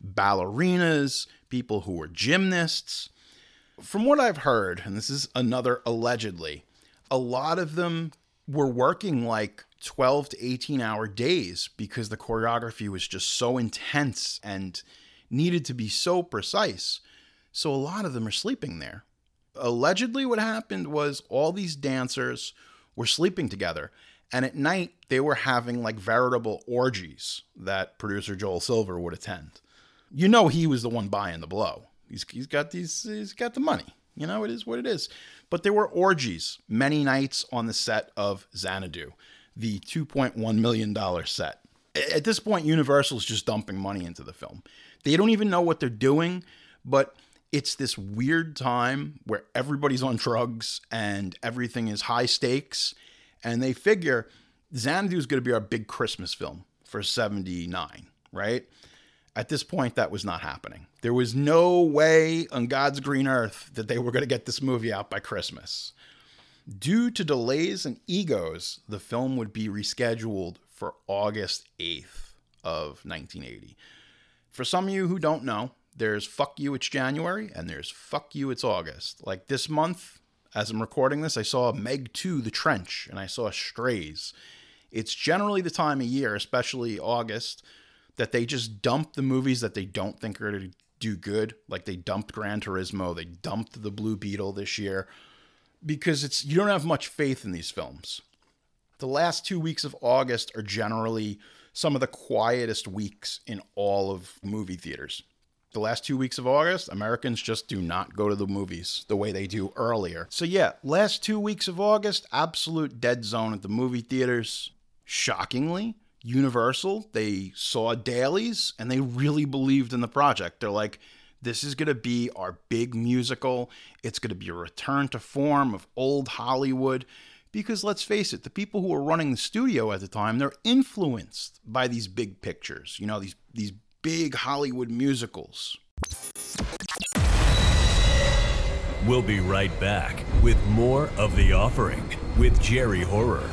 ballerinas, people who were gymnasts. From what I've heard, and this is another allegedly, a lot of them were working like 12 to 18-hour days because the choreography was just so intense and needed to be so precise. So a lot of them are sleeping there. Allegedly, what happened was all these dancers were sleeping together, and at night they were having like veritable orgies that producer Joel Silver would attend. You know, he was the one buying the blow. He's got the money. You know, it is what it is. But there were orgies many nights on the set of Xanadu, the $2.1 million set. At this point, Universal's just dumping money into the film. They don't even know what they're doing, but it's this weird time where everybody's on drugs and everything is high stakes. And they figure Xanadu is going to be our big Christmas film for 79, right? At this point, that was not happening. There was no way on God's green earth that they were going to get this movie out by Christmas. Due to delays and egos, the film would be rescheduled for August 8th of 1980. For some of you who don't know, there's Fuck You, It's January, and there's Fuck You, It's August. Like this month, as I'm recording this, I saw Meg 2, The Trench, and I saw Strays. It's generally the time of year, especially August, that they just dump the movies that they don't think are going to do good. Like they dumped Gran Turismo, they dumped The Blue Beetle this year, because you don't have much faith in these films. The last 2 weeks of August are generally some of the quietest weeks in all of movie theaters. The last 2 weeks of August, Americans just do not go to the movies the way they do earlier. So yeah, last 2 weeks of August, absolute dead zone at the movie theaters. Shockingly, Universal, they saw dailies and they really believed in the project. They're like, this is going to be our big musical. It's going to be a return to form of old Hollywood. Because let's face it, the people who were running the studio at the time, they're influenced by these big pictures. You know, these big Hollywood musicals. We'll be right back with more of The Offering with Jerry Horror.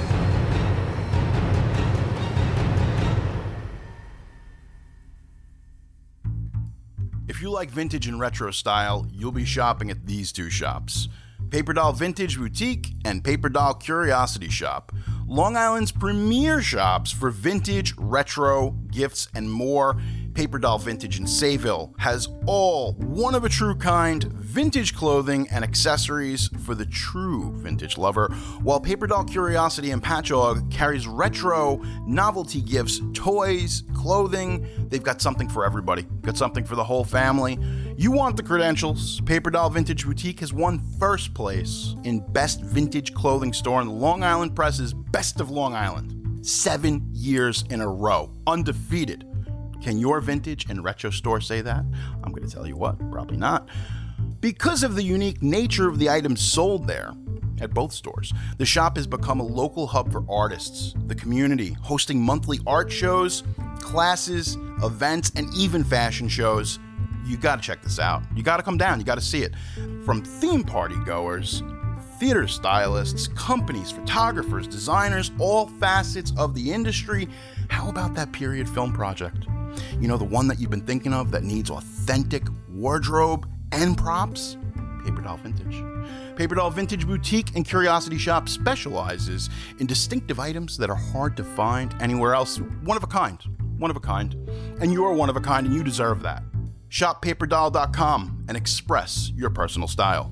If you like vintage and retro style, you'll be shopping at these two shops. Paper Doll Vintage Boutique and Paper Doll Curiosity Shop. Long Island's premier shops for vintage, retro, gifts, and more. Paper Doll Vintage in Sayville has all one-of-a-true-kind vintage clothing and accessories for the true vintage lover, while Paper Doll Curiosity in Patchogue carries retro, novelty gifts, toys, clothing. They've got something for everybody. Got something for the whole family. You want the credentials? Paper Doll Vintage Boutique has won first place in Best Vintage Clothing Store in Long Island Press's Best of Long Island. 7 years in a row. Undefeated. Can your vintage and retro store say that? I'm going to tell you what, probably not. Because of the unique nature of the items sold there at both stores, the shop has become a local hub for artists, the community, hosting monthly art shows, classes, events, and even fashion shows. You got to check this out. You got to come down. You got to see it. From theme party goers, theater stylists, companies, photographers, designers, all facets of the industry. How about that period film project? You know, the one that you've been thinking of that needs authentic wardrobe and props? Paper Doll Vintage. Paper Doll Vintage Boutique and Curiosity Shop specializes in distinctive items that are hard to find anywhere else. One of a kind. One of a kind. And you are one of a kind, and you deserve that. Shop paperdoll.com and express your personal style.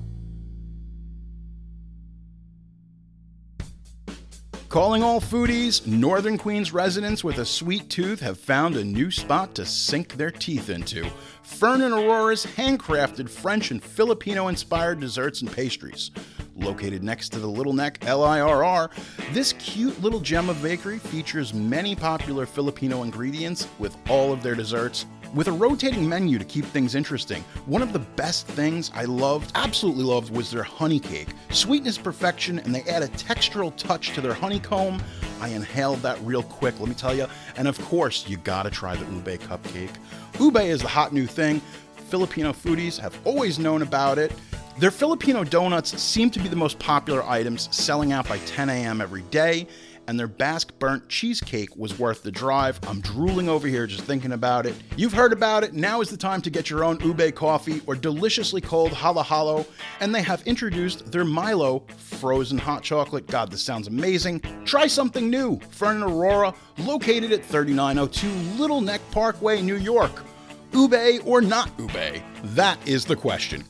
Calling all foodies, Northern Queens residents with a sweet tooth have found a new spot to sink their teeth into. Fern and Aurora's handcrafted French and Filipino-inspired desserts and pastries. Located next to the Little Neck LIRR, this cute little gem of bakery features many popular Filipino ingredients with all of their desserts. With a rotating menu to keep things interesting, one of the best things I absolutely loved, was their honey cake. Sweetness perfection, and they add a textural touch to their honeycomb. I inhaled that real quick, let me tell you. And of course, you gotta try the ube cupcake. Ube is the hot new thing. Filipino foodies have always known about it. Their Filipino donuts seem to be the most popular items, selling out by 10 a.m. every day, and their Basque burnt cheesecake was worth the drive. I'm drooling over here just thinking about it. You've heard about it. Now is the time to get your own ube coffee or deliciously cold halo halo, and they have introduced their Milo frozen hot chocolate. God, this sounds amazing. Try something new. Fern and Aurora, located at 3902 Little Neck Parkway, New York. Ube or not ube? That is the question.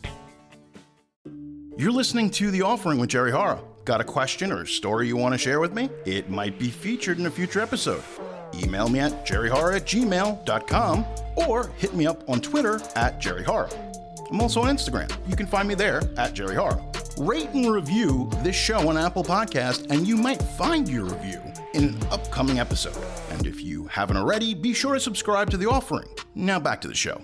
You're listening to The Offering with Jerry Hara. Got a question or story you want to share with me? It might be featured in a future episode. Email me at jerryhara@gmail.com or hit me up on Twitter at jerryhara. I'm also on Instagram. You can find me there at jerryhara. Rate and review this show on Apple Podcast, and you might find your review in an upcoming episode. And if you haven't already, be sure to subscribe to The Offering. Now back to the show.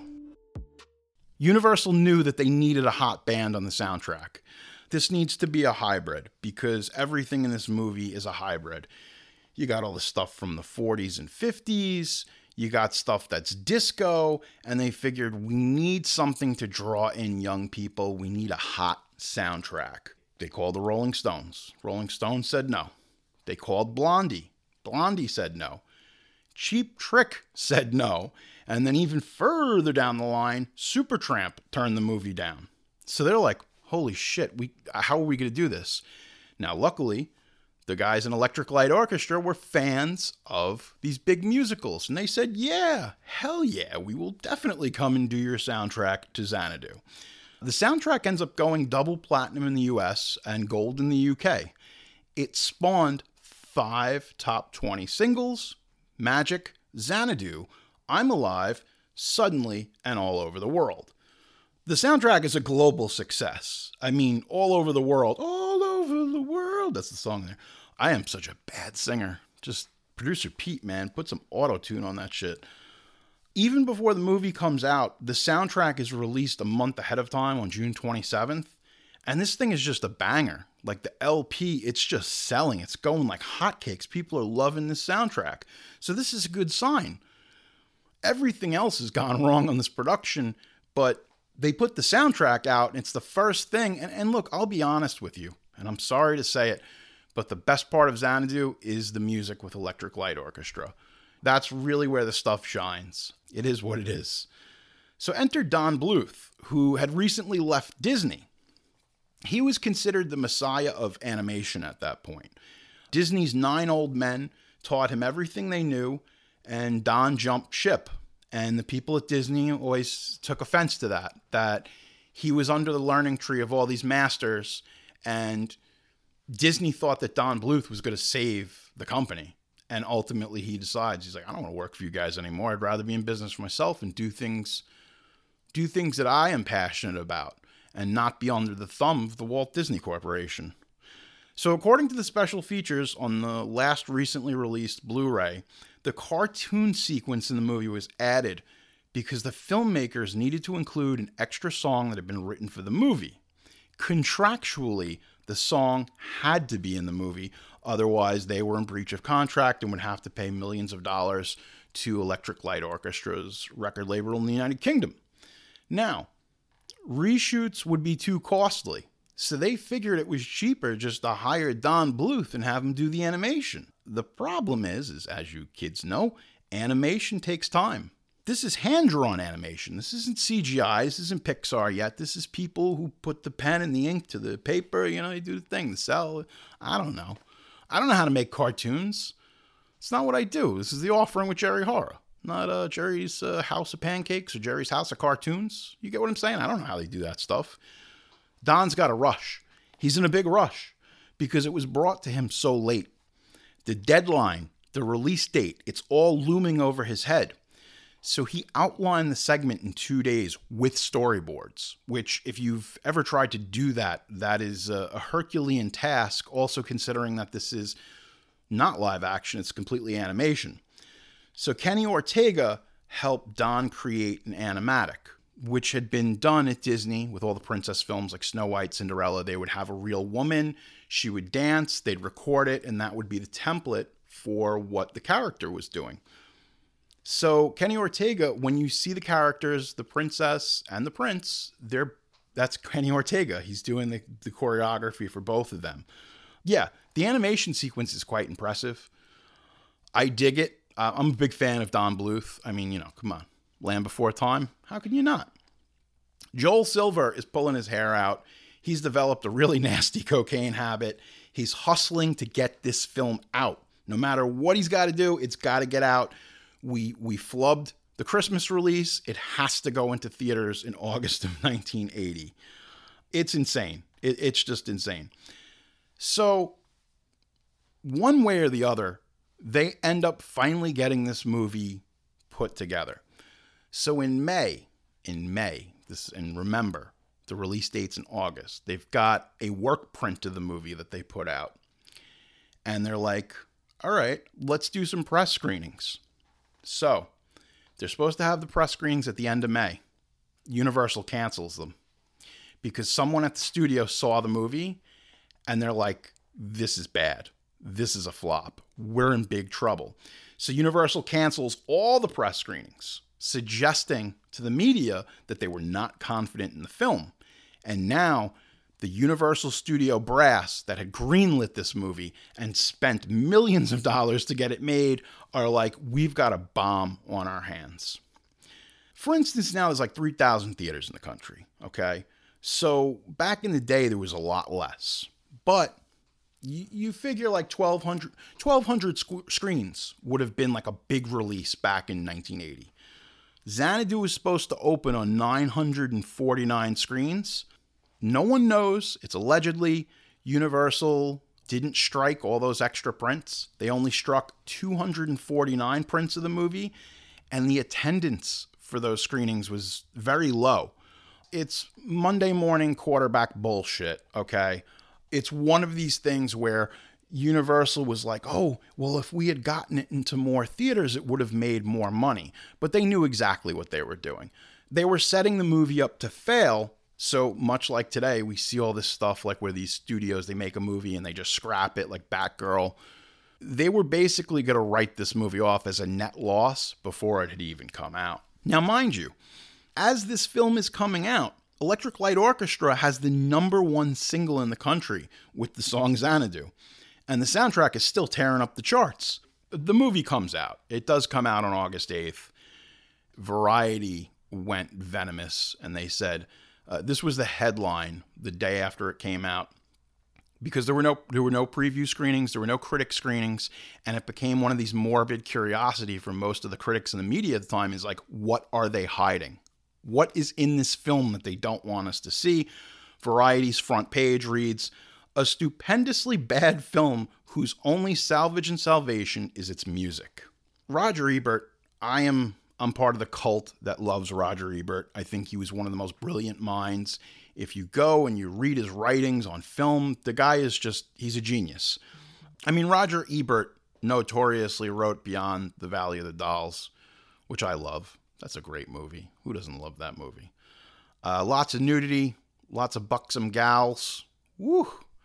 Universal knew that they needed a hot band on the soundtrack. This needs to be a hybrid, because everything in this movie is a hybrid. You got all the stuff from the 40s and 50s, you got stuff that's disco, and they figured we need something to draw in young people. We need a hot soundtrack. They called the Rolling Stones. Rolling Stones said no. They called Blondie. Blondie said no. Cheap Trick said no. And then even further down the line, Supertramp turned the movie down. So they're like, holy shit, how are we going to do this? Now, luckily, the guys in Electric Light Orchestra were fans of these big musicals. And they said, yeah, hell yeah, we will definitely come and do your soundtrack to Xanadu. The soundtrack ends up going double platinum in the US and gold in the UK. It spawned 5 top 20 singles: Magic, Xanadu, I'm Alive, Suddenly, and All Over the World. The soundtrack is a global success. I mean, all over the world. All over the world. That's the song there. I am such a bad singer. Just producer Pete, man, put some auto-tune on that shit. Even before the movie comes out, the soundtrack is released a month ahead of time on June 27th. And this thing is just a banger. Like the LP, it's just selling. It's going like hotcakes. People are loving this soundtrack. So this is a good sign. Everything else has gone wrong on this production, but they put the soundtrack out, and it's the first thing. And look, I'll be honest with you, and I'm sorry to say it, but the best part of Xanadu is the music with Electric Light Orchestra. That's really where the stuff shines. It is what it is. So enter Don Bluth, who had recently left Disney. He was considered the messiah of animation at that point. Disney's 9 old men taught him everything they knew, and Don jumped ship. And the people at Disney always took offense to that he was under the learning tree of all these masters, and Disney thought that Don Bluth was going to save the company. And ultimately he decides, he's like, I don't want to work for you guys anymore. I'd rather be in business for myself and do things that I am passionate about and not be under the thumb of the Walt Disney Corporation. So according to the special features on the last recently released Blu-ray, the cartoon sequence in the movie was added because the filmmakers needed to include an extra song that had been written for the movie. Contractually, the song had to be in the movie, otherwise they were in breach of contract and would have to pay millions of dollars to Electric Light Orchestra's record label in the United Kingdom. Now, reshoots would be too costly, so they figured it was cheaper just to hire Don Bluth and have him do the animation. The problem is, as you kids know, animation takes time. This is hand-drawn animation. This isn't CGI. This isn't Pixar yet. This is people who put the pen and the ink to the paper. You know, they do the thing, the cell. I don't know. I don't know how to make cartoons. It's not what I do. This is The Offering with Jerry Hara, not Jerry's House of Pancakes or Jerry's House of Cartoons. You get what I'm saying? I don't know how they do that stuff. Don's got a rush. He's in a big rush because it was brought to him so late. The deadline, the release date, it's all looming over his head. So he outlined the segment in 2 days with storyboards, which if you've ever tried to do that, that is a Herculean task, also considering that this is not live action, it's completely animation. So Kenny Ortega helped Don create an animatic, which had been done at Disney with all the princess films like Snow White, Cinderella. They would have a real woman, she would dance, they'd record it, and that would be the template for what the character was doing. So Kenny Ortega, when you see the characters, the princess and the prince, they're That's Kenny Ortega. He's doing the choreography for both of them. Yeah, the animation sequence is quite impressive. I dig it. I'm a big fan of Don Bluth. I mean, come on. Land Before Time? How can you not? Joel Silver is pulling his hair out. He's developed a really nasty cocaine habit. He's hustling to get this film out. No matter what he's got to do, it's got to get out. We flubbed the Christmas release. It has to go into theaters in August of 1980. It's insane. It's just insane. So, one way or the other, they end up finally getting this movie put together. So in May, and remember, the release date's in August, they've got a work print of the movie that they put out. And they're like, all right, let's do some press screenings. So, they're supposed to have the press screenings at the end of May. Universal cancels them. Because someone at the studio saw the movie, and they're like, this is bad. This is a flop. We're in big trouble. So Universal cancels all the press screenings, suggesting to the media that they were not confident in the film. And now the Universal Studio brass that had greenlit this movie and spent millions of dollars to get it made are like, we've got a bomb on our hands. For instance, now there's like 3,000 theaters in the country, okay? So back in the day, there was a lot less. But you figure like 1,200 screens would have been like a big release back in 1980. Xanadu was supposed to open on 949 screens. No one knows. It's allegedly Universal didn't strike all those extra prints. They only struck 249 prints of the movie, and the attendance for those screenings was very low. It's Monday morning quarterback bullshit, okay? It's one of these things where Universal was like, oh, well, if we had gotten it into more theaters, it would have made more money. But they knew exactly what they were doing. They were setting the movie up to fail. So much like today, we see all this stuff like where these studios, they make a movie and they just scrap it like Batgirl. They were basically going to write this movie off as a net loss before it had even come out. Now, mind you, as this film is coming out, Electric Light Orchestra has the #1 single in the country with the song Xanadu. And the soundtrack is still tearing up the charts. The movie comes out. It does come out on August 8th. Variety went venomous, and they said this was the headline the day after it came out. Because there were no preview screenings, there were no critic screenings, and it became one of these morbid curiosity for most of the critics in the media at the time is like, what are they hiding? What is in this film that they don't want us to see? Variety's front page reads, a stupendously bad film whose only salvage and salvation is its music. Roger Ebert, I'm part of the cult that loves Roger Ebert. I think he was one of the most brilliant minds. If you go and you read his writings on film, the guy is he's a genius. I mean, Roger Ebert notoriously wrote Beyond the Valley of the Dolls, which I love. That's a great movie. Who doesn't love that movie? Lots of nudity, lots of buxom gals. Woo!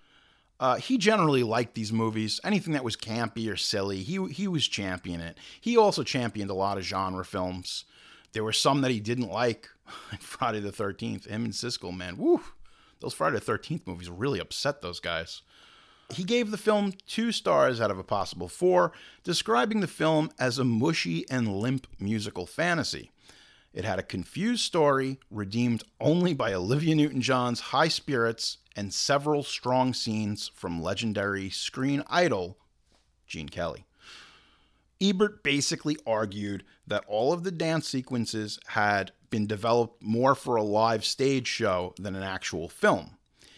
He generally liked these movies. Anything that was campy or silly, he was championing it. He also championed a lot of genre films. There were some that he didn't like. Friday the 13th, him and Siskel, man. Woo! Those Friday the 13th movies really upset those guys. He gave the film 2 stars out of a possible 4, describing the film as a mushy and limp musical fantasy. It had a confused story, redeemed only by Olivia Newton-John's high spirits and several strong scenes from legendary screen idol Gene Kelly. Ebert basically argued that all of the dance sequences had been developed more for a live stage show than an actual film.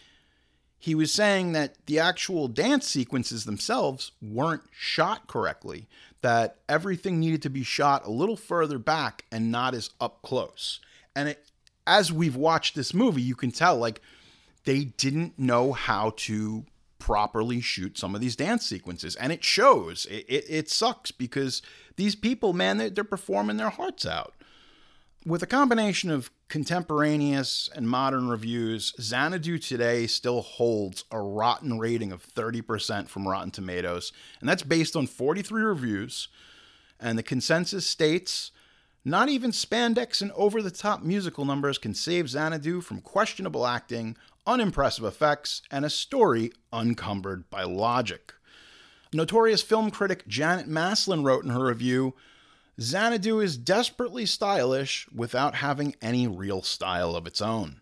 He was saying that the actual dance sequences themselves weren't shot correctly, that everything needed to be shot a little further back and not as up close. And as we've watched this movie, you can tell, like, they didn't know how to properly shoot some of these dance sequences. And it shows. It sucks because these people, man, they're performing their hearts out. With a combination of contemporaneous and modern reviews, Xanadu today still holds a rotten rating of 30% from Rotten Tomatoes, and that's based on 43 reviews. And the consensus states, Not even spandex and over-the-top musical numbers can save Xanadu from questionable acting, unimpressive effects, and a story unencumbered by logic. Notorious film critic Janet Maslin wrote in her review, Xanadu is desperately stylish without having any real style of its own.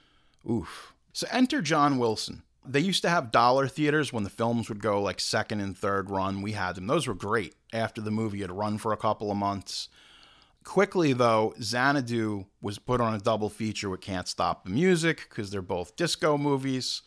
Oof. So enter John Wilson. They used to have dollar theaters when the films would go like second and third run. We had them. Those were great after the movie had run for a couple of months. Quickly, though, Xanadu was put on a double feature with Can't Stop the Music because they're both disco movies.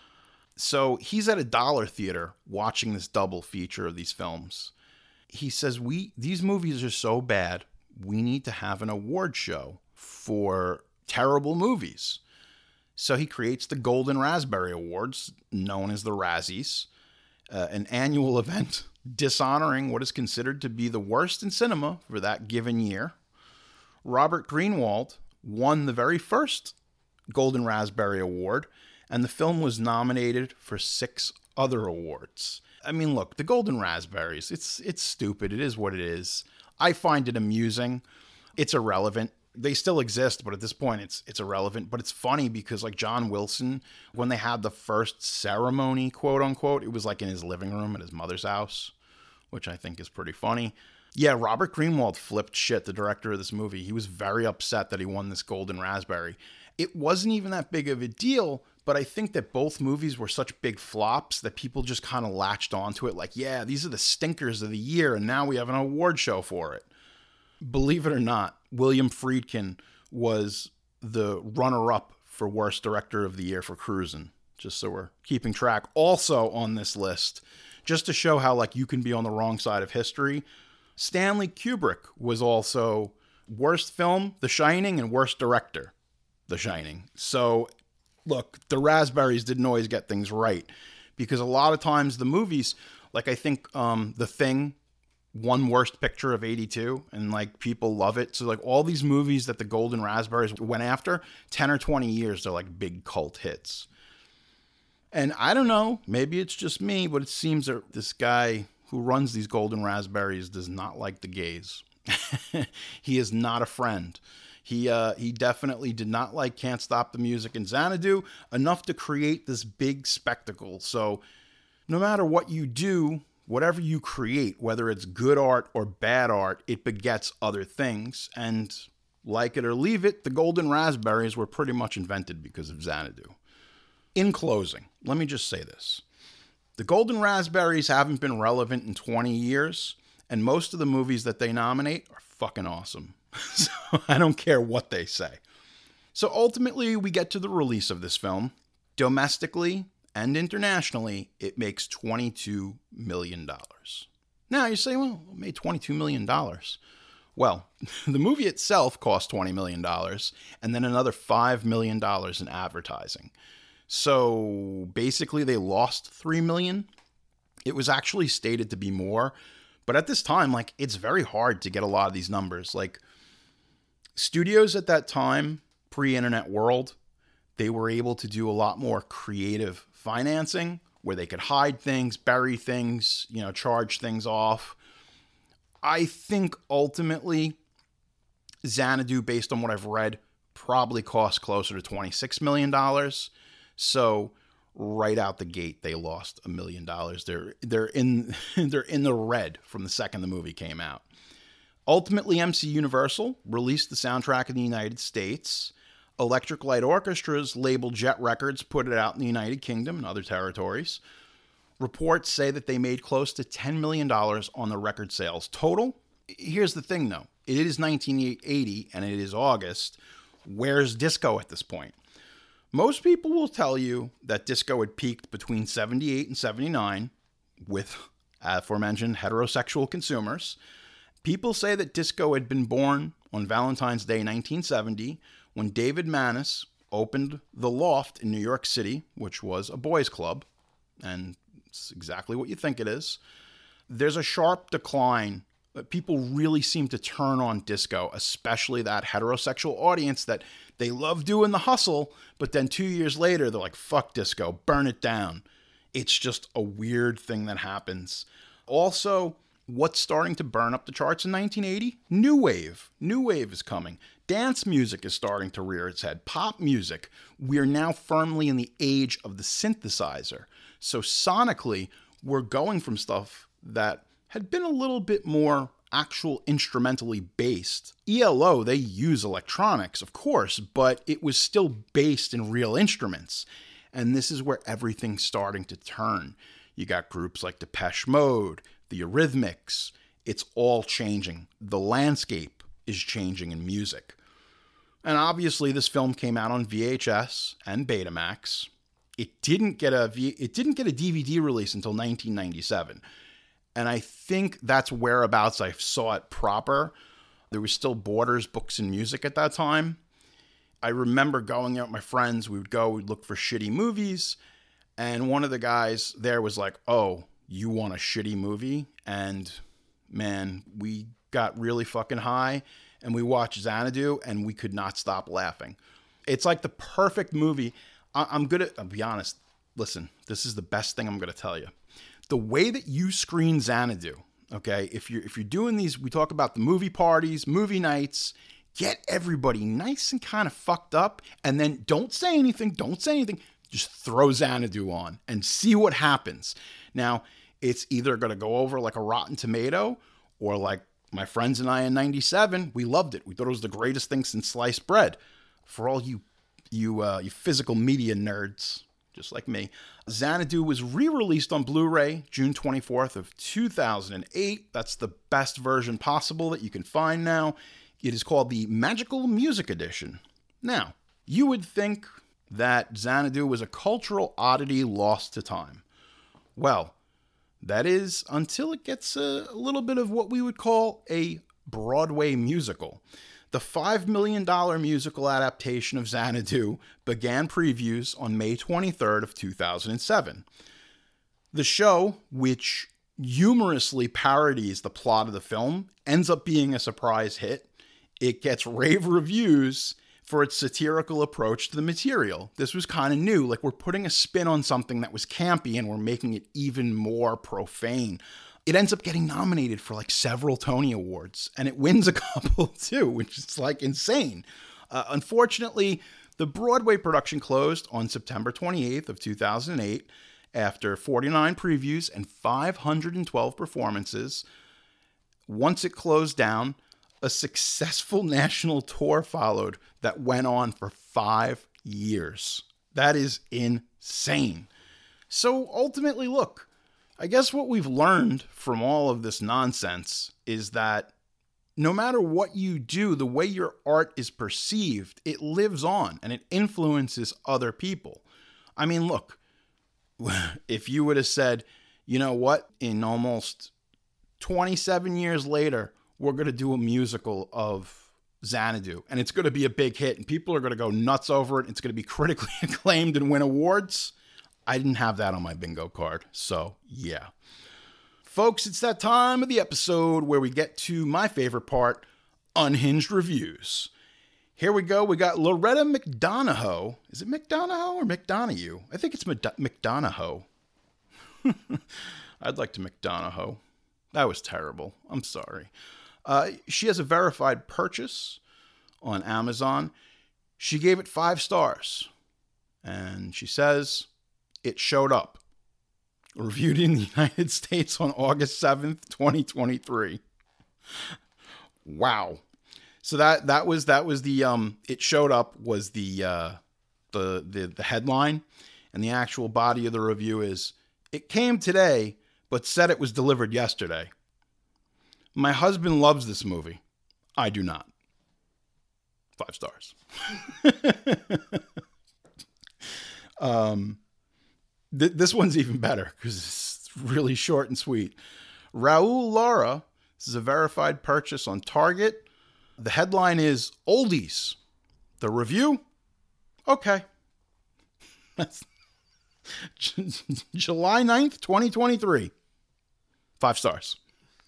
So he's at a dollar theater watching this double feature of these films. He says, these movies are so bad, we need to have an award show for terrible movies. So he creates the Golden Raspberry Awards, known as the Razzies, an annual event dishonoring what is considered to be the worst in cinema for that given year. Robert Greenwald won the very first Golden Raspberry Award, and the film was nominated for 6 other awards. I mean, look, the Golden Raspberries, it's stupid. It is what it is. I find it amusing. It's irrelevant. They still exist, but at this point, it's irrelevant. But it's funny because, like, John Wilson, when they had the first ceremony, quote unquote, it was like in his living room at his mother's house, which I think is pretty funny. Yeah, Robert Greenwald flipped shit, the director of this movie. He was very upset that he won this Golden Raspberry. It wasn't even that big of a deal, but I think that both movies were such big flops that people just kind of latched onto it. Like, yeah, these are the stinkers of the year, and now we have an award show for it. Believe it or not, William Friedkin was the runner-up for Worst Director of the Year for Cruisin', just so we're keeping track. Also on this list, just to show how, like, you can be on the wrong side of history, Stanley Kubrick was also Worst Film, The Shining, and Worst Director, The Shining. So, look, the Raspberries didn't always get things right, because a lot of times the movies, like I think The Thing won Worst Picture of 82, and like people love it. So like all these movies that the Golden Raspberries went after, 10 or 20 years, they're like big cult hits. And I don't know, maybe it's just me, but it seems that this guy who runs these Golden Raspberries does not like the gays. He is not a friend. He definitely did not like Can't Stop the Music and Xanadu enough to create this big spectacle. So no matter what you do, whatever you create, whether it's good art or bad art, it begets other things. And like it or leave it, the Golden Raspberries were pretty much invented because of Xanadu. In closing, let me just say this. The Golden Raspberries haven't been relevant in 20 years, and most of the movies that they nominate are fucking awesome. So I don't care what they say. So ultimately, we get to the release of this film. Domestically and internationally, it makes $22 million. Now, you say, well, it made $22 million. Well, the movie itself cost $20 million, and then another $5 million in advertising. So basically, they lost $3 million. It was actually stated to be more. But at this time, like, it's very hard to get a lot of these numbers. Like, studios at that time, pre-internet world, they were able to do a lot more creative financing where they could hide things, bury things, charge things off. I think ultimately Xanadu, based on what I've read, probably cost closer to $26 million. So right out the gate, they lost $1 million. They're in the red from the second the movie came out. Ultimately, MC Universal released the soundtrack in the United States. Electric Light Orchestras, labeled Jet Records, put it out in the United Kingdom and other territories. Reports say that they made close to $10 million on the record sales total. Here's the thing, though. It is 1980, and it is August. Where's disco at this point? Most people will tell you that disco had peaked between 78 and 79 with aforementioned heterosexual consumers. People say that disco had been born on Valentine's Day 1970 when David Manis opened The Loft in New York City, which was a boys' club, and it's exactly what you think it is. There's a sharp decline. People really seem to turn on disco, especially that heterosexual audience that they love doing the hustle, but then 2 years later, they're like, fuck disco, burn it down. It's just a weird thing that happens. Also, What's starting to burn up the charts in 1980? New wave. New wave is coming. Dance music is starting to rear its head. Pop music. We are now firmly in the age of the synthesizer. So sonically, we're going from stuff that had been a little bit more actual instrumentally based. ELO, they use electronics, of course, but it was still based in real instruments. And this is where everything's starting to turn. You got groups like Depeche Mode, the Eurythmics. It's all changing. The landscape is changing in music. And obviously this film came out on VHS and Betamax. It didn't get a DVD release until 1997. And I think that's whereabouts I saw it proper. There was still Borders Books and Music at that time. I remember going out with my friends. We'd look for shitty movies. And one of the guys there was like, "Oh, you want a shitty movie?" And man, we got really fucking high and we watched Xanadu and we could not stop laughing. It's like the perfect movie. I'll be honest. Listen, this is the best thing I'm going to tell you. The way that you screen Xanadu, okay, if you're doing these, we talk about the movie parties, movie nights, get everybody nice and kind of fucked up, and then don't say anything, just throw Xanadu on and see what happens. Now, it's either going to go over like a rotten tomato, or like my friends and I in 97, we loved it. We thought it was the greatest thing since sliced bread. For all you physical media nerds, just like me. Xanadu was re-released on Blu-ray June 24th of 2008. That's the best version possible that you can find now. It is called the Magical Music Edition. Now, you would think that Xanadu was a cultural oddity lost to time. Well, that is until it gets a little bit of what we would call a Broadway musical. The $5 million musical adaptation of Xanadu began previews on May 23rd of 2007. The show, which humorously parodies the plot of the film, ends up being a surprise hit. It gets rave reviews for its satirical approach to the material. This was kind of new, like we're putting a spin on something that was campy and we're making it even more profane. It ends up getting nominated for like several Tony Awards, and it wins a couple too, which is like insane. Unfortunately, the Broadway production closed on September 28th of 2008 after 49 previews and 512 performances. Once it closed down, a successful national tour followed that went on for 5 years. That is insane. So ultimately, look, I guess what we've learned from all of this nonsense is that no matter what you do, the way your art is perceived, it lives on and it influences other people. I mean, look, if you would have said, you know what, in almost 27 years later, we're going to do a musical of Xanadu and it's going to be a big hit and people are going to go nuts over it. It's going to be critically acclaimed and win awards. I didn't have that on my bingo card, so yeah. Folks, it's that time of the episode where we get to my favorite part, Unhinged Reviews. Here we go. We got Loretta McDonough. Is it McDonough or McDonough? I think it's McDonough. I'd like to McDonough. That was terrible. I'm sorry. She has a verified purchase on Amazon. She gave it 5 stars. And she says, it showed up. Reviewed in the United States on August 7th, 2023. Wow. So that was the it showed up was the headline, and the actual body of the review is, it came today but said it was delivered yesterday. My husband loves this movie. I do not. 5 stars. This one's even better because it's really short and sweet. Raul Lara, this is a verified purchase on Target. The headline is Oldies. The review? Okay. That's July 9th, 2023. 5 stars.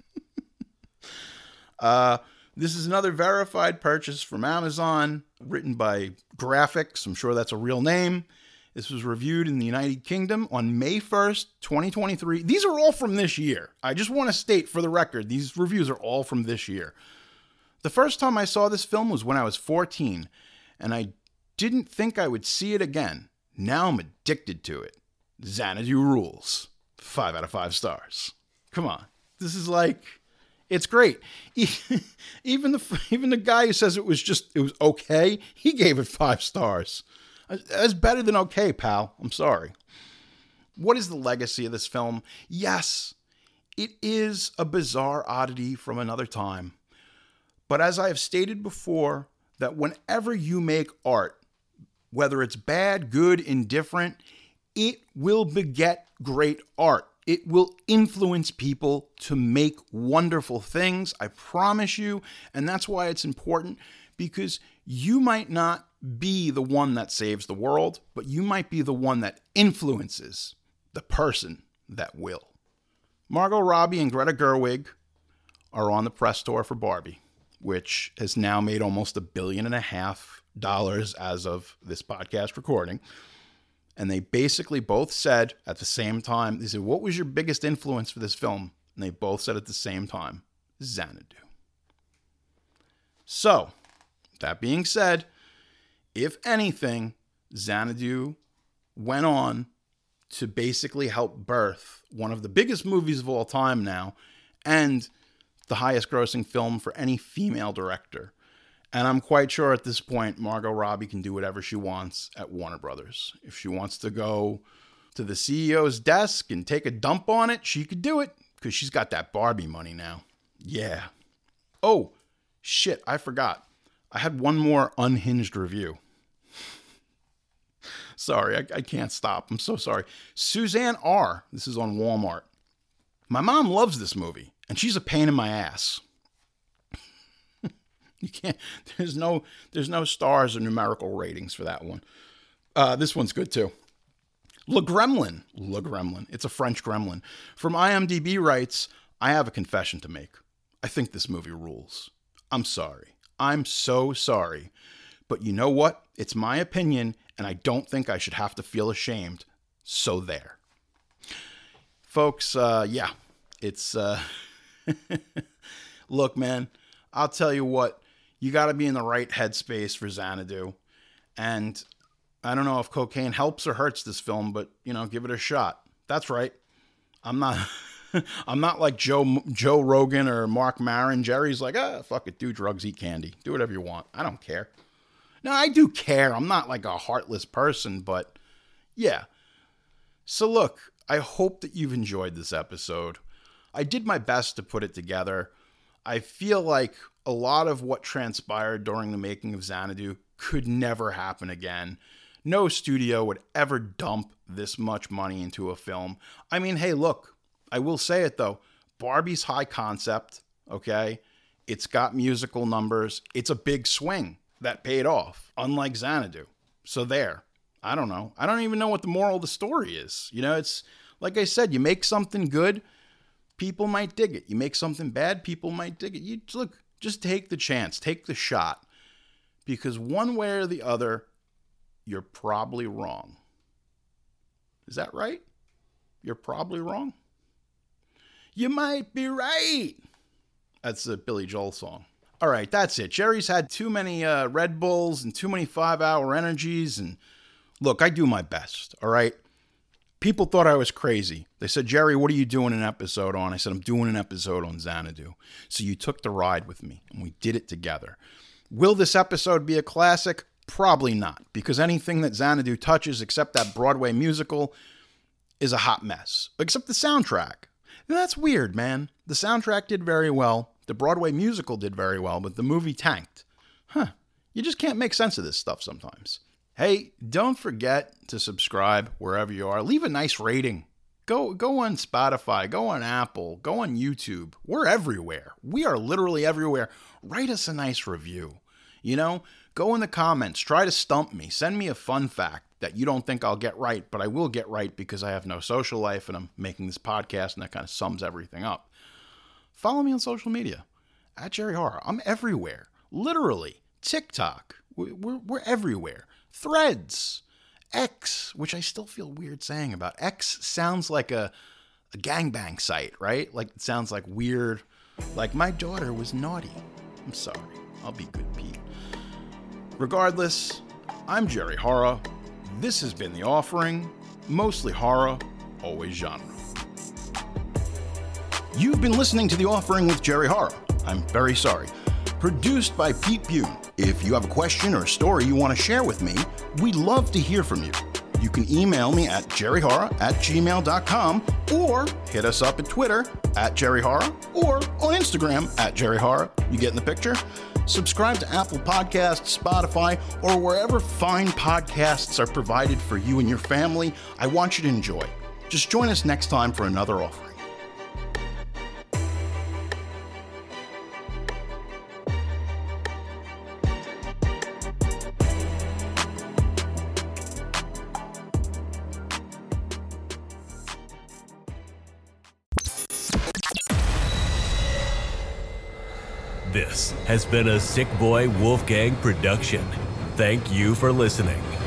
This is another verified purchase from Amazon, written by Graphics. I'm sure that's a real name. This was reviewed in the United Kingdom on May 1st, 2023. These are all from this year. I just want to state for the record, these reviews are all from this year. The first time I saw this film was when I was 14, and I didn't think I would see it again. Now I'm addicted to it. Xanadu rules. 5 out of 5 stars. Come on. This is like, it's great. Even the guy who says it was okay, he gave it 5 stars. That's better than okay, pal. I'm sorry. What is the legacy of this film? Yes, it is a bizarre oddity from another time. But as I have stated before, that whenever you make art, whether it's bad, good, indifferent, it will beget great art. It will influence people to make wonderful things, I promise you. And that's why it's important, because you might not be the one that saves the world, but you might be the one that influences the person that will. Margot Robbie and Greta Gerwig are on the press tour for Barbie, which has now made almost $1.5 billion as of this podcast recording. And they basically both said at the same time, they said, what was your biggest influence for this film? And they both said at the same time, Xanadu. So, that being said, if anything, Xanadu went on to basically help birth one of the biggest movies of all time now, and the highest grossing film for any female director. And I'm quite sure at this point, Margot Robbie can do whatever she wants at Warner Brothers. If she wants to go to the CEO's desk and take a dump on it, she could do it, because she's got that Barbie money now. Yeah. Oh, shit, I forgot. I had one more unhinged review. Sorry, I can't stop. I'm so sorry. Suzanne R. This is on Walmart. My mom loves this movie, and she's a pain in my ass. You can't. There's no stars or numerical ratings for that one. This one's good too. Le Gremlin. It's a French gremlin. From IMDb writes, I have a confession to make. I think this movie rules. I'm sorry. I'm so sorry. But you know what? It's my opinion, and I don't think I should have to feel ashamed. So there. Folks, yeah. It's, look, man, I'll tell you what. You got to be in the right headspace for Xanadu. And I don't know if cocaine helps or hurts this film, but, give it a shot. That's right. I'm not like Joe Rogan or Mark Maron. Jerry's like, fuck it, do drugs, eat candy. Do whatever you want. I don't care. No, I do care. I'm not like a heartless person, but yeah. So look, I hope that you've enjoyed this episode. I did my best to put it together. I feel like a lot of what transpired during the making of Xanadu could never happen again. No studio would ever dump this much money into a film. I mean, hey, look, I will say it though. Barbie's high concept, okay? It's got musical numbers. It's a big swing that paid off, unlike Xanadu. So there. I don't know. I don't even know what the moral of the story is. It's like I said, you make something good, people might dig it. You make something bad, people might dig it. Just take the chance, take the shot. Because one way or the other, you're probably wrong. Is that right? You're probably wrong. You might be right. That's a Billy Joel song. All right, that's it. Jerry's had too many Red Bulls and too many 5-hour energies. And look, I do my best, all right? People thought I was crazy. They said, Jerry, what are you doing an episode on? I said, I'm doing an episode on Xanadu. So you took the ride with me, and we did it together. Will this episode be a classic? Probably not, because anything that Xanadu touches except that Broadway musical is a hot mess. Except the soundtrack. That's weird, man. The soundtrack did very well. The Broadway musical did very well, but the movie tanked. You just can't make sense of this stuff sometimes. Hey, don't forget to subscribe wherever you are. Leave a nice rating. Go on Spotify, go on Apple, go on YouTube. We're everywhere. We are literally everywhere. Write us a nice review. Go in the comments. Try to stump me. Send me a fun fact that you don't think I'll get right, but I will get right because I have no social life and I'm making this podcast, and that kind of sums everything up. Follow me on social media at Jerry Horror. I'm everywhere. Literally. TikTok. We're everywhere. Threads. X, which I still feel weird saying about. X sounds like a gangbang site, right? Like it sounds like weird, like my daughter was naughty. I'm sorry. I'll be good, Pete. Regardless, I'm Jerry Horror. This has been The Offering. Mostly horror, always genre. You've been listening to The Offering with Jerry Horror. I'm very sorry. Produced by Pete Bune. If you have a question or a story you want to share with me, we'd love to hear from you. You can email me at jerryhorror@gmail.com or hit us up at Twitter @jerryhorror or on Instagram @jerryhorror. You getting the picture? Subscribe to Apple Podcasts, Spotify, or wherever fine podcasts are provided for you and your family. I want you to enjoy. Just join us next time for another offering. This has been a Sick Boy Wolfgang production. Thank you for listening.